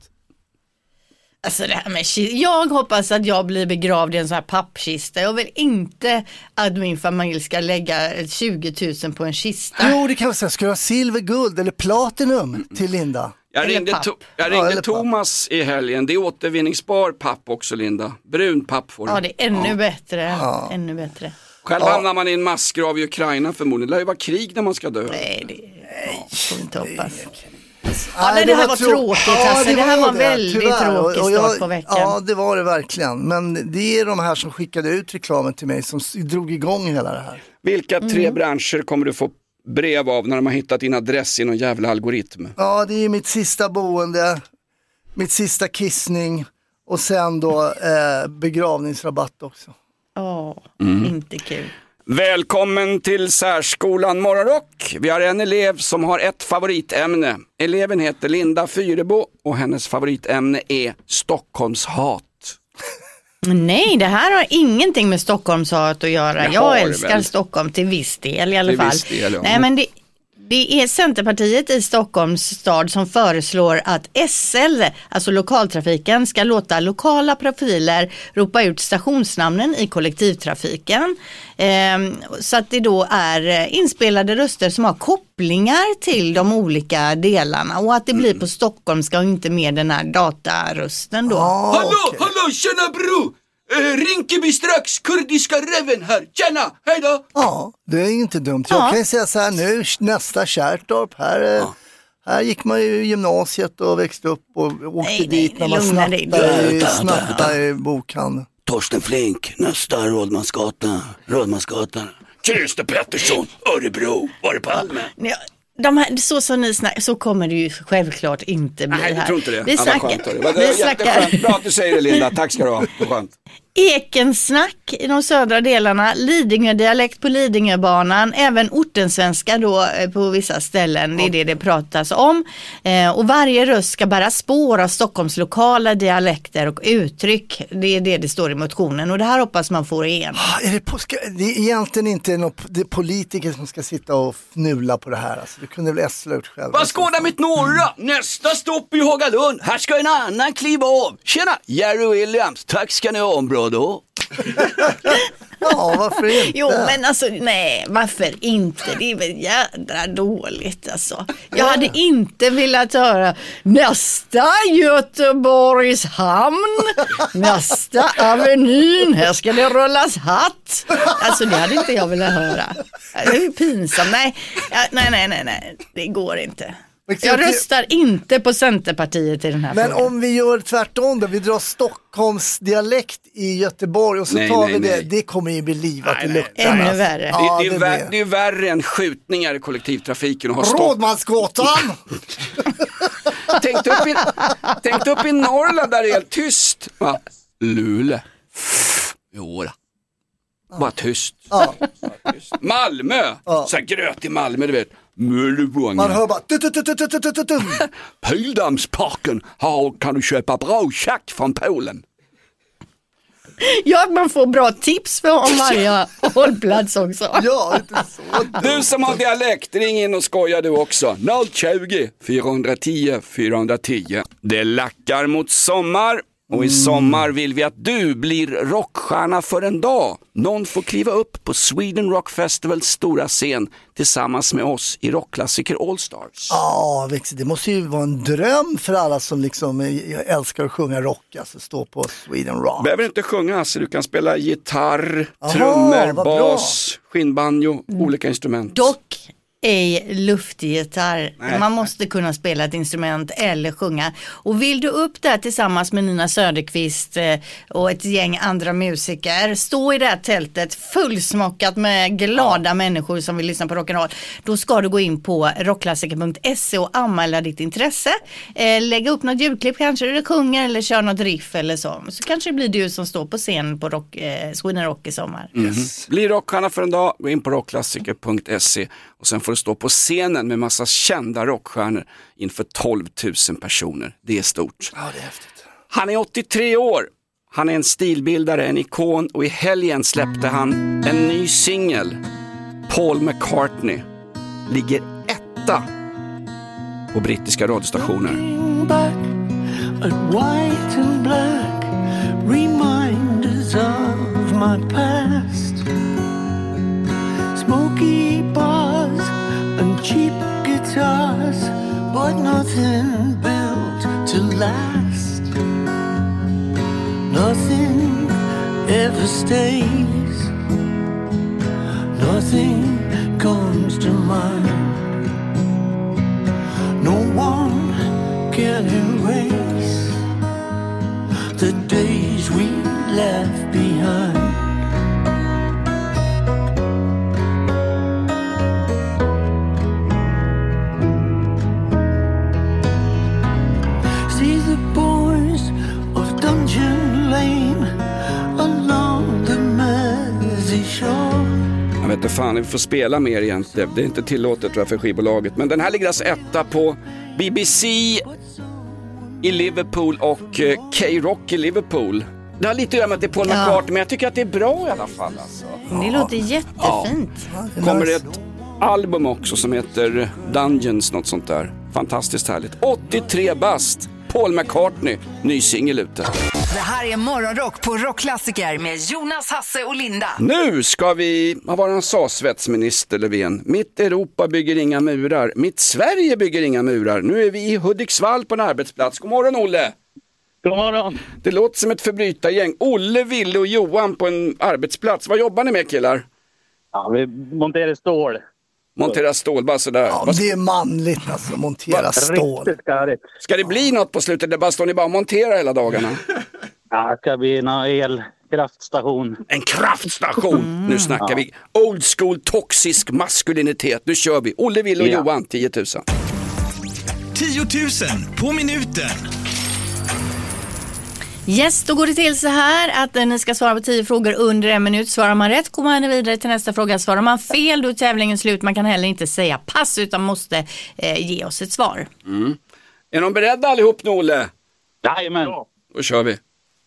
Alltså det här med jag hoppas att jag blir begravd i en sån här pappkista. Jag vill inte att min familj ska lägga tjugo tusen på en kista.
Jo, det kan man säga. Ska du ha silver, guld eller platinum till Linda?
Jag ringde, to- jag ringde ja, Thomas papp. i helgen. Det är återvinningsbar papp också, Linda. Brun papp får du.
Ja, det är ännu ja. bättre.
Ja.
Ännu bättre.
Själv ja. hamnar man i en massgrav i Ukraina förmodligen. Det lär ju vara krig när man ska dö.
Nej, det ja, får inte hoppas.
Ja,
det, det,
det
här
var,
var tråkigt
ja,
alltså.
det,
det här
var,
var
det.
väldigt
Tyvärr.
tråkigt
och jag,
start på veckan.
Ja, det var det verkligen. Men det är de här som skickade ut reklamen till mig som drog igång hela det här.
Vilka tre
Mm.
branscher kommer du få brev av när de har hittat din adress i någon jävla algoritm?
Ja, det är mitt sista boende, mitt sista kissning och sen då eh, begravningsrabatt också.
Åh, mm. inte kul.
Välkommen till särskolan Morgonrock. Vi har en elev som har ett favoritämne. Eleven heter Linda Fyrebo och hennes favoritämne är Stockholmshat.
Nej, det här har ingenting med Stockholmshat att göra.
Det
jag älskar Stockholm till viss del i alla
till
fall.
Viss del, ja.
Nej, men det, det är Centerpartiet i Stockholms stad som föreslår att S L, alltså lokaltrafiken, ska låta lokala profiler ropa ut stationsnamnen i kollektivtrafiken. Ehm, så att det då är inspelade röster som har kopplingar till de olika delarna och att det blir på stockholmska och inte med den här datarösten då.
Oh,
hallå,
okay.
hallå, tjena bro! Uh, Rinkeby strax, kurdiska räven här. Tjena, hej då!
Ja, det är inte dumt. Jag ja. kan ju säga så här nu, nästa Kärrtorp, här, ja. här gick man ju i gymnasiet och växte upp och åkte nej, dit nej, när man snattade, snattade i bokhandeln.
Torsten Flink, nästa Rådmansgatan, Rådmansgatan. Christer Pettersson, Örebro, var det Palme?
Ja. De här, så som ni snackar, så kommer det ju självklart inte bli. Nej,
jag tror inte det.
Vi snackar.
Ja, vi snackar. Bra att du säger det, Linda. Tack ska du ha. Det var skönt.
Ekensnack i de södra delarna, Lidingö-dialekt på Lidingöbanan, även ortensvenska då på vissa ställen, det är det det pratas om. Eh, och varje röst ska bära spår av Stockholms lokala dialekter och uttryck. Det är det det står i motionen och det här hoppas man får igen.
Är det, på, ska, det är egentligen inte någon, det är politiker som ska sitta och fnula på det här. Alltså, det kunde väl S L ut själv.
Vad skådar mitt norra? Nästa stopp i Hagalund. Här ska en annan kliva av. Tjena, Jerry Williams. Tack ska ni ha, bra då.
Ja, varför inte?
Jo, men alltså, nej, varför inte? Det är väl jädra dåligt, alltså. Jag hade inte velat höra nästa Göteborgs hamn, nästa Avenyn, här ska det rullas hatt. Alltså, det hade inte jag velat höra. Det är ju pinsamt. Nej, nej, nej, nej, nej, det går inte. Jag röstar inte på Centerpartiet i den här
Men
frågan.
om vi gör tvärtom då, vi drar Stockholms dialekt i Göteborg och så
nej,
tar
nej,
vi det,
nej.
det kommer ju bli livat i lukten.
Ännu
alltså.
värre.
Ja,
det, det, är
det,
vär,
det.
det är värre än skjutningar i kollektivtrafiken. Och har stopp.
Rådmansgatan!
Tänk upp, i, tänk upp i Norrland där det är helt tyst. Va? Lule. Jo då. Bara tyst.
Ja.
Malmö.
Ja.
Så här gröt i Malmö, du vet.
Man hör bara
Pildammsparken. Här kan du köpa bra tjack från Polen.
Ja, man får bra tips för om varje hållplats också.
Ja, inte så.
Du som har dialekt, ring in och skoja du också. noll tjugo, fyrahundratio, fyrahundratio. Det lackar mot sommar. Och i sommar vill vi att du blir rockstjärna för en dag. Någon får kliva upp på Sweden Rock Festivals stora scen tillsammans med oss i rockklassiker All Stars.
Ja, det måste ju vara en dröm för alla som liksom älskar att sjunga rock, alltså stå på Sweden Rock.
Behöver inte sjunga, så du kan spela gitarr,
Aha,
trummor,
vad
bas, skinnbanjo, olika instrument.
Dock ej luftgitarr.
Nej.
Man måste kunna spela ett instrument eller sjunga. Och vill du upp där tillsammans med Nina Söderqvist eh, och ett gäng andra musiker, stå i det här tältet fullsmockat med glada ja. människor som vill lyssna på rock'n'roll, då ska du gå in på rockklassiker punkt se och anmäla ditt intresse. Eh, lägga upp något ljudklipp kanske, eller sjunger eller kör något riff eller så. Så kanske det blir du som står på scen på rock, eh, Sweden Rock i sommar.
Mm. Bli rockstjärna för en dag, gå in på rockklassiker punkt se och sen får du stå på scenen med massa kända rockstjärnor inför tolv tusen personer. Det är stort.
Ja, det är häftigt.
Han är åttiotre år. Han är en stilbildare, en ikon, och i helgen släppte han en ny singel. Paul McCartney ligger etta på brittiska radiostationer.
White and black reminders of my past. Smoky bars and cheap guitars, but nothing built to last. Nothing ever stays. Nothing comes to mind. No one can erase the days we left behind. See the boys of Dungeon Lane along the Mersey shore.
Jag vet inte fan, vi får spela mer egentligen. Det är inte tillåtet tror jag för skivbolaget. Men den här ligger alltså etta på B B C i Liverpool och K-Rock i Liverpool. Det har lite att göra med att det är Paul
Ja.
McCartney, men jag tycker att det är bra i alla fall. Alltså.
Det låter jättefint.
Ja. Kommer det ett album också som heter Dungeons, något sånt där. Fantastiskt härligt. åttiotre bast, Paul McCartney, ny singel ute.
Det här är Morgonrock på Rockklassiker med Jonas, Hasse och Linda.
Nu ska vi, vad var det han sa, svetsminister Löfven? Mitt Europa bygger inga murar, mitt Sverige bygger inga murar. Nu är vi i Hudiksvall på en arbetsplats. God morgon Olle!
God morgon!
Det låter som ett förbrytargäng. Olle, Ville och Johan på en arbetsplats. Vad jobbar ni med killar?
Ja, vi monterar stål.
Montera stål, bara sådär.
Ja, det är manligt alltså, montera
Va?
stål.
Riktigt skarrigt.
Ska det bli något på slutet? Det bara står ni bara och monterar hela dagarna?
Ja, det ska bli en elkraftstation.
En kraftstation! Mm. Nu snackar ja. vi old school toxisk maskulinitet. Nu kör vi. Olle, Ville och ja. Johan, tio tusen.
tio tusen på minuten.
Yes, då går det till så här att ni ska svara på tio frågor under en minut. Svarar man rätt kommer man vidare till nästa fråga. Svarar man fel då är tävlingen slut. Man kan heller inte säga pass utan måste eh, ge oss ett svar.
Mm. Är de beredda allihop nu, Olle?
Jajamän.
Då kör vi.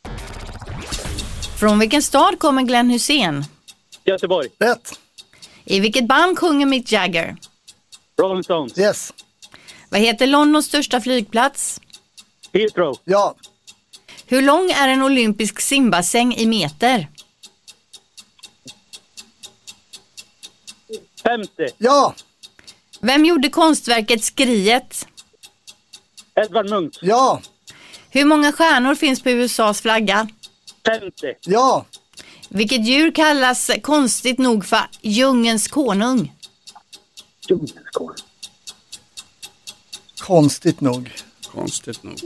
Från vilken stad kommer Glenn Hussein?
Göteborg.
Rätt.
I vilket band sjunger Mick Jagger?
Rolling Stones.
Yes.
Vad heter Londons största flygplats?
Heathrow.
Ja.
Hur lång är en olympisk simbassäng i meter?
femtio.
Ja.
Vem gjorde konstverket Skriet?
Edvard Munch.
Ja.
Hur många stjärnor finns på U S A:s flagga?
femtio.
Ja.
Vilket djur kallas konstigt nog för djungelns konung?
Djungelns konung.
Konstigt nog.
Konstigt nog.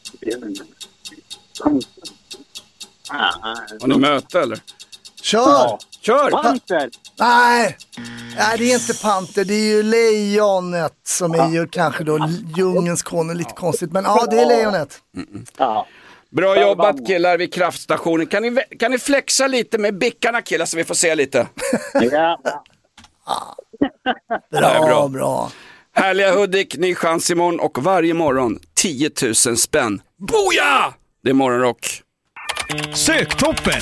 Har ni möte eller?
Kör!
Ja. Kör!
Panter!
Nej. Nej, det är inte panter. Det är ju lejonet som är ju kanske då djungelns konung. Lite konstigt, men ja, det är lejonet.
Mm. Ja. Bra jobbat killar vid kraftstationen. Kan ni, kan ni flexa lite med bickarna killar så vi får se lite?
Ja.
Bra,
bra,
bra.
Härliga Hudik, ny chans imorgon och varje morgon tio tusen spänn. Boja! Det är Morgonrock.
Söktoppen.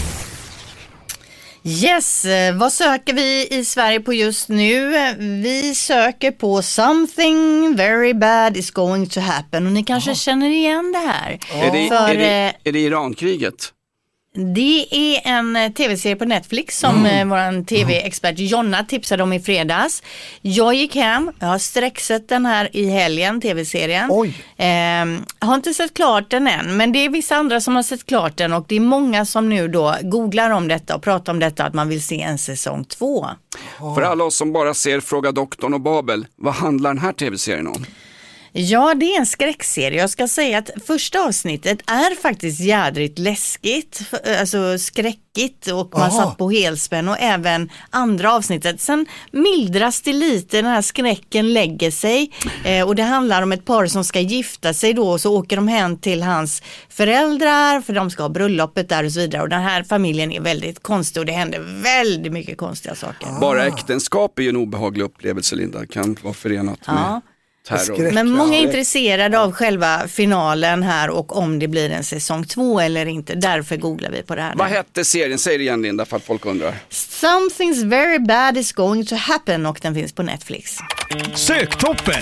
Yes, vad söker vi i Sverige på just nu? Vi söker på something very bad is going to happen. Och ni kanske känner igen det här.
Är det,
För,
är det, är det Irankriget?
Det är en tv-serie på Netflix som mm. vår tv-expert Jonna tipsade om i fredags. Jag gick hem, jag har sträcksett den här i helgen, tv-serien.
Oj.
Eh, har inte sett klart den än, men det är vissa andra som har sett klart den och det är många som nu då googlar om detta och pratar om detta att man vill se en säsong två.
Oh. För alla oss som bara ser Fråga doktorn och Babel, vad handlar den här tv-serien om?
Ja, det är en skräckserie. Jag ska säga att första avsnittet är faktiskt jädrigt läskigt, alltså skräckigt och man
Aha.
satt på helspänn och även andra avsnittet. Sen mildras det lite, den här skräcken lägger sig eh, och det handlar om ett par som ska gifta sig då och så åker de hem till hans föräldrar för de ska ha bröllopet där och så vidare och den här familjen är väldigt konstig och det händer väldigt mycket konstiga saker.
Bara äktenskap är ju en obehaglig upplevelse, Linda, kan vara förenat
ja.
med terror.
Men många är intresserade av själva finalen här och om det blir en säsong två eller inte. Därför googlar vi på det här.
Vad hette serien? Säg det igen Linda för att folk undrar.
Something's very bad is going to happen och den finns på Netflix.
Söktoppen.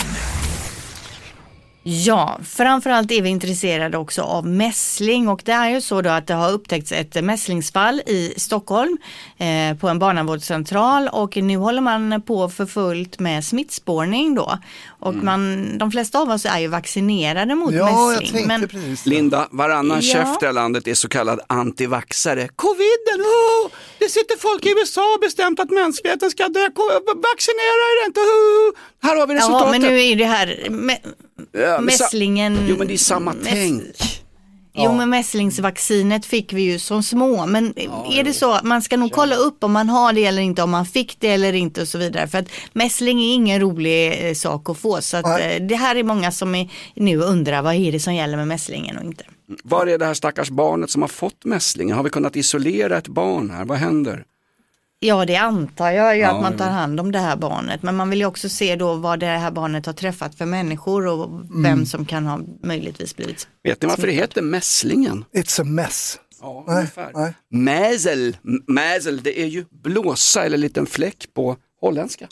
Ja, framförallt är vi intresserade också av mässling och det är ju så då att det har upptäckts ett mässlingsfall i Stockholm eh, på en barnavårdscentral och nu håller man på för fullt med smittspårning då och mm. man, de flesta av oss är ju vaccinerade mot
ja,
mässling.
Men
precis. Linda, varannan ja. chef i landet är så kallad antivaxare. Coviden, oh, det sitter folk i U S A och bestämt att mänskligheten ska dö. Vaccinera er inte, oh. Här har vi resultatet.
Ja, men nu är det här... Med,
Ja,
mässlingen...
Jo men det är samma mäss... tänk.
Jo ja. men mässlingsvaccinet fick vi ju som små. Men ja, är det så, man ska nog kolla upp om man har det eller inte, om man fick det eller inte och så vidare. För att mässling är ingen rolig eh, sak att få. Så att, eh, det här är många som är, nu undrar vad är det som gäller med mässlingen och inte.
Var är det här stackars barnet som har fått mässlingen? Har vi kunnat isolera ett barn här? Vad händer?
Ja, det antar jag ju
ja,
att man tar hand om det här barnet. Men man vill ju också se då vad det här barnet har träffat för människor och vem mm. som kan ha möjligtvis blivit
Vet ni varför smittat. Det heter mässlingen?
It's a mess.
Ja, nej, ungefär. Nej. Mäsel, mäsel, det är ju blåsa eller liten fläck på holländska.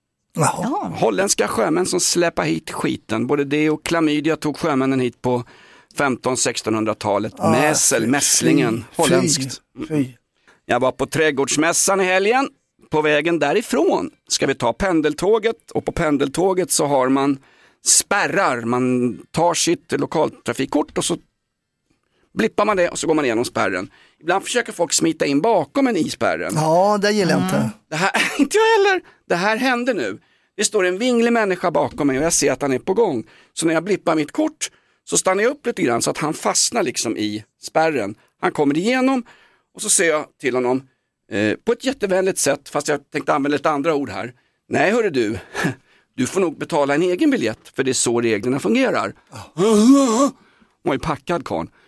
Ja.
Holländska sjömän som släpar hit skiten. Både det och klamydia tog sjömännen hit på femton-sextonhundratalet. Ah, Mäsel, mässlingen, holländskt.
Fy.
Jag var på trädgårdsmässan i helgen. På vägen därifrån ska vi ta pendeltåget och på pendeltåget så har man spärrar. Man tar sitt lokaltrafikkort och så blippar man det och så går man igenom spärren. Ibland försöker folk smita in bakom en i spärren.
Ja, det gillar jag inte.
Mm. Det här, inte jag heller. Det här händer nu. Det står en vinglig människa bakom mig och jag ser att han är på gång. Så när jag blippar mitt kort så stannar jag upp lite grann så att han fastnar liksom i spärren. Han kommer igenom. Och så säger jag till honom eh, på ett jättevänligt sätt, fast jag tänkte använda lite andra ord här. Nej hörru du, du får nog betala en egen biljett för det är så reglerna fungerar. Han var ju packad karl.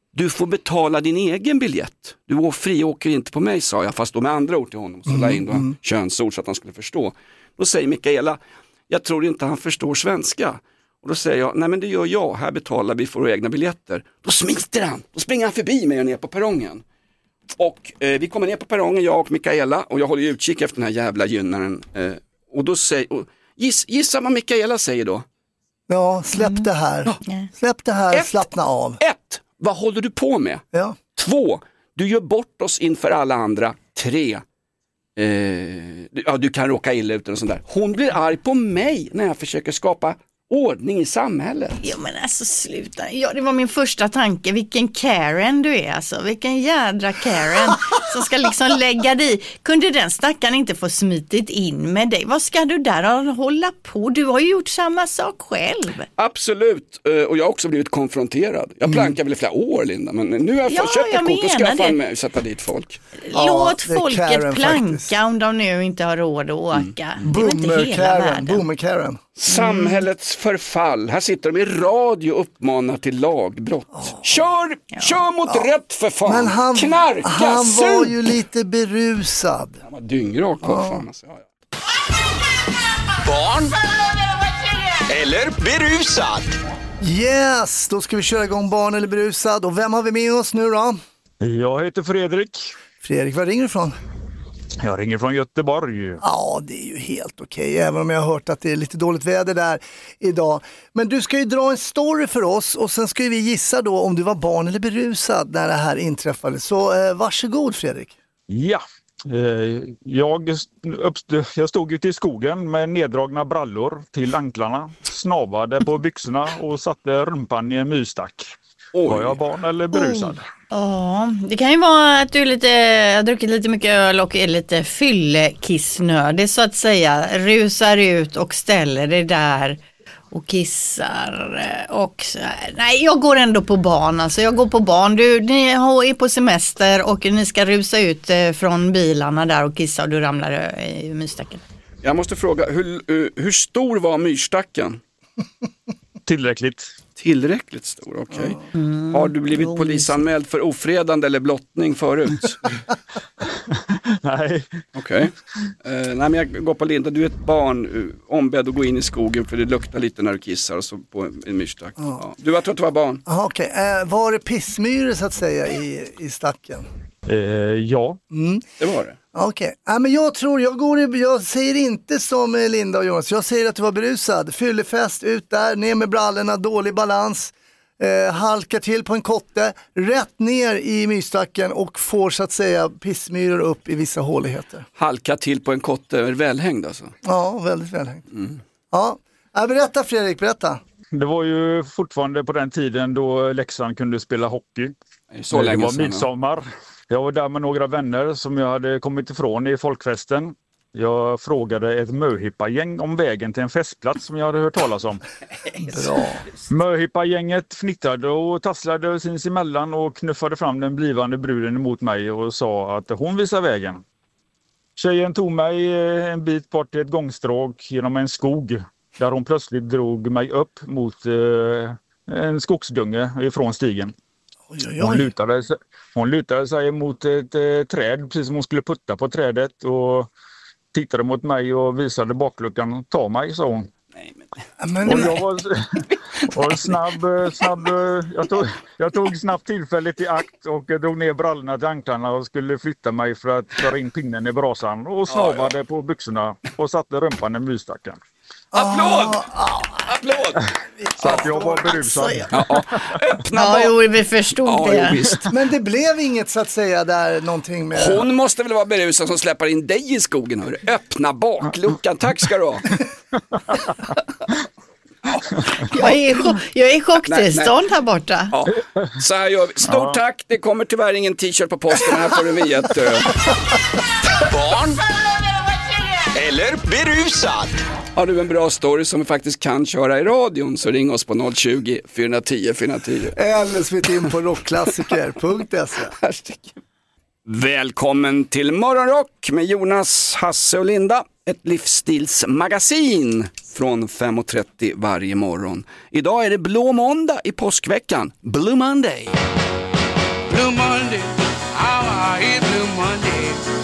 du får betala din egen biljett. Du friåker inte på mig, sa jag, fast då med andra ord till honom. Så mm. la in då en könsord så att han skulle förstå. Då säger Mikaela, jag tror inte han förstår svenska. Och då säger jag, nej men det gör jag, här betalar vi för våra egna biljetter. Då smiter han, då springer han förbi mig och ner på perrongen. Och eh, vi kommer ner på perrongen, jag och Mikaela, och jag håller utkik efter den här jävla gynnaren. Eh, och då säger, och, giss, gissa vad Mikaela säger då?
Ja, släpp det här. Ja. Släpp det här, ett, slappna av.
Ett, vad håller du på med?
Ja.
Två, du gör bort oss inför alla andra. Tre, eh, ja, du kan råka illa ut och sånt där. Hon blir arg på mig när jag försöker skapa ordning i samhället.
Jo men alltså sluta. Ja, det var min första tanke. Vilken Karen du är alltså. Vilken jädra Karen som ska liksom lägga dig. Kunde den stackaren inte få smitit in med dig? Vad ska du där hålla på? Du har ju gjort samma sak själv.
Absolut. Och jag har också blivit konfronterad. Jag plankar mm. väl i flera år, Linda. Men nu har jag
ja,
fått köpt ett kort och ska fan med sätta dit folk.
Låt
ja,
folket
Karen,
planka
faktiskt.
Om de nu inte har råd att åka.
Mm. Boomer Karen. Boomer Karen.
Samhällets förfall. Här sitter de i radio och uppmanar till lagbrott. Oh. Kör, ja. kör mot ja. rätt för fan.
Men han,
Knarka,
han
sup.
var ju lite berusad.
Han var dyngrak. Ja. Alltså. Ja, ja.
Barn eller berusad?
Yes, då ska vi köra igång barn eller berusad. Och vem har vi med oss nu då?
Jag heter Fredrik.
Fredrik, var ringer du ifrån?
Jag ringer från Göteborg.
Ja, det är ju helt okej, även om jag har hört att det är lite dåligt väder där idag. Men du ska ju dra en story för oss och sen ska vi gissa då om du var barn eller berusad när det här inträffade. Så eh, varsågod Fredrik.
Ja, eh, jag, uppst- jag stod ute i skogen med neddragna brallor till anklarna, snavade på byxorna och satte rumpan i en myrstack. Oj. Var jag barn eller berusad?
Oj. Ja, det kan ju vara att du är lite, har druckit lite mycket öl och är lite fyllekissnödig så att säga. Rusar ut och ställer dig där och kissar. Och så här. Nej, jag går ändå på barn. Alltså jag går på barn. Du, ni är på semester och ni ska rusa ut från bilarna där och kissa och du ramlar i myrstacken.
Jag måste fråga, hur, hur stor var myrstacken?
Tillräckligt.
Tillräckligt stor, okej. Okay. Mm, har du blivit polisanmäld för ofredande eller blottning förut?
Nej.
Okej. Okay. Uh, nej, men jag går på Linda. Du är ett barn uh, ombedd att gå in i skogen för det luktar lite när du kissar och så på en, en myrstack. Oh. Ja. Du, jag tror att du var barn.
Aha, okej. Okay. Uh, var det pissmyror så att säga i, i stacken?
Uh, ja.
Mm.
Det var det.
Okej, okay. äh, men jag tror, jag, går, jag säger inte som Linda och Jonas, jag säger att du var berusad, fyllefest, ut där, ner med brallorna, dålig balans, eh, halka till på en kotte, rätt ner i myrstacken och får så att säga pissmyror upp i vissa håligheter.
Halka till på en kotte, är välhängd alltså?
Ja, väldigt välhängd. Mm. Ja, äh, berätta Fredrik, berätta.
Det var ju fortfarande på den tiden då Leksand kunde spela hockey.
Så länge
det var
sedan,
midsommar. Jag var där med några vänner som jag hade kommit ifrån i folkfesten. Jag frågade ett möhippa-gäng om vägen till en festplats som jag hade hört talas om.
Bra.
Möhippa-gänget fnittrade och tasslade sinsemellan och knuffade fram den blivande bruden emot mig och sa att hon visar vägen. Tjejen tog mig en bit bort till ett gångstråk genom en skog där hon plötsligt drog mig upp mot eh, en skogsdunge ifrån stigen.
Oj, oj, oj.
Hon, lutade sig, hon lutade sig mot ett eh, träd precis som hon skulle putta på trädet och tittade mot mig och visade bakluckan. Ta mig, sa hon.
Nej,
men...
Och jag var och snabb, snabb jag, tog, jag tog snabbt tillfället i akt och drog ner brallorna till anklarna och skulle flytta mig för att föra in pinnen i brasan och snavade ja, ja. på byxorna och satte rumpan i myrstacken.
Applåd! Ah, applåd!
Så att jag var berusad.
Ja, ja. Öppna
ja, jo, vi förstod ja, det.
Jo, visst.
Men det blev inget så att säga där någonting med...
Hon måste väl vara berusad som släpper in dig i skogen. Hör. Öppna bakluckan, tack ska du ha.
Jag är, jag är i chocktillstånd här borta.
Ja. Så här gör vi. Stort ja. tack, det kommer tyvärr ingen t-shirt på posten. Här får du via ett...
Barn eller berusad?
Har du en bra story som vi faktiskt kan köra i radion så ring oss på noll tjugo, fyra tio, fyra tio.
Eller smitt in på rockklassiker punkt se.
Välkommen till Morgonrock med Jonas, Hasse och Linda. Ett livsstilsmagasin från fem och trettio varje morgon. Idag är det blå måndag i påskveckan. Blue Monday.
Blue Monday, how I hate Blue Monday.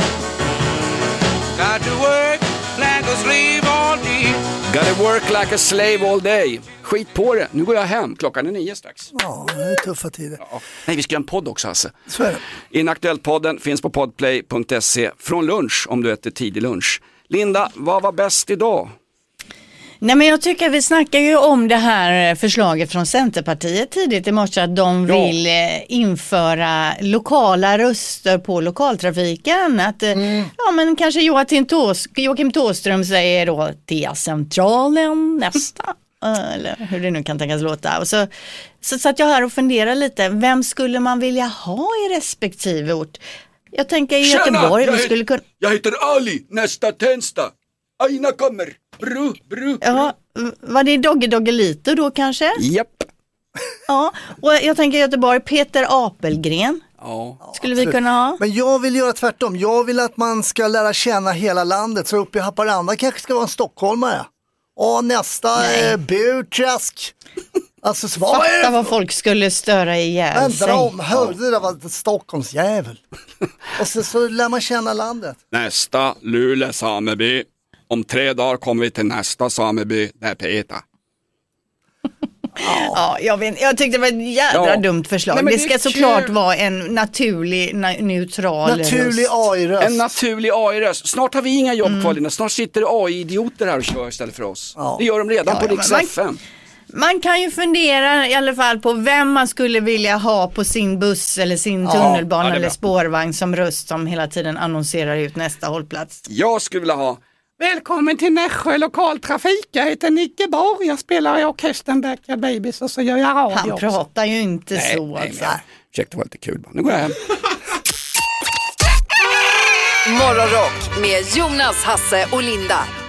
Got to work like a slave all day.
Gotta work like a slave all day. Skit på det, nu går jag hem, klockan är nio strax.
Ja, det är tuffa tider.
Ja. Nej, vi ska göra en podd också, Hasse.
Så är det.
Inaktuellt-podden finns på podplay punkt se från lunch om du äter tidig lunch. Linda, vad var bäst idag?
Nej, men jag tycker vi snackar ju om det här förslaget från Centerpartiet tidigt i morse att de vill ja. införa lokala röster på lokaltrafiken. Att, mm. ja, men kanske Joakim, Tås, Joakim Tåström säger då T-centralen nästa. Eller hur det nu kan tänkas låta. Och så, så satt jag här och funderade lite. Vem skulle man vilja ha i respektive ort? Jag tänker i
Tjena,
Göteborg.
Jag,
vi skulle kunna...
jag heter Ali, nästa Tensta. Aina kommer. Bru, bru,
ja, var det Dogge Doggelito då kanske?
Japp.
Ja, och jag tänker i Göteborg, Peter Apelgren.
Ja,
skulle vi kunna ha.
Men jag vill göra tvärtom. Jag vill att man ska lära känna hela landet. Så uppe i Haparanda kanske ska vara en stockholmare. Och nästa är Burträsk. Alltså svar.
Fatta vad folk skulle störa ihjäl
Men
sig.
dra om, hörde det var Stockholmsjävel. Och så, så lär man känna landet.
Nästa Luleå sameby. Om tre dagar kommer vi till nästa sameby, där Peter.
Ja, jag, vet, jag tyckte det var ett jädra
ja.
dumt förslag.
Nej,
det,
det
ska såklart kul. vara en naturlig, na- neutral
Naturlig
röst.
A I-röst.
En naturlig A I-röst. Snart har vi inga jobb mm. kvar, Linda. Snart sitter A I-idioter här och kör istället för oss. Ja. Det gör de redan ja, på Rix F M.
Man kan ju fundera i alla fall på vem man skulle vilja ha på sin buss eller sin
ja,
tunnelbana
ja,
eller spårvagn som röst som hela tiden annonserar ut nästa hållplats.
Jag skulle vilja ha
välkommen till Nässjö lokaltrafik. Jag heter Nicke Borg. Jag spelar i orkestern Backyard Babies och så gör jag radio.
Han
också.
pratar ju inte
nej,
så.
Nej,
alltså.
nej. Ursäkta, det var lite kul. Nu går jag hem.
Morgonrock med Jonas, Hasse och Linda.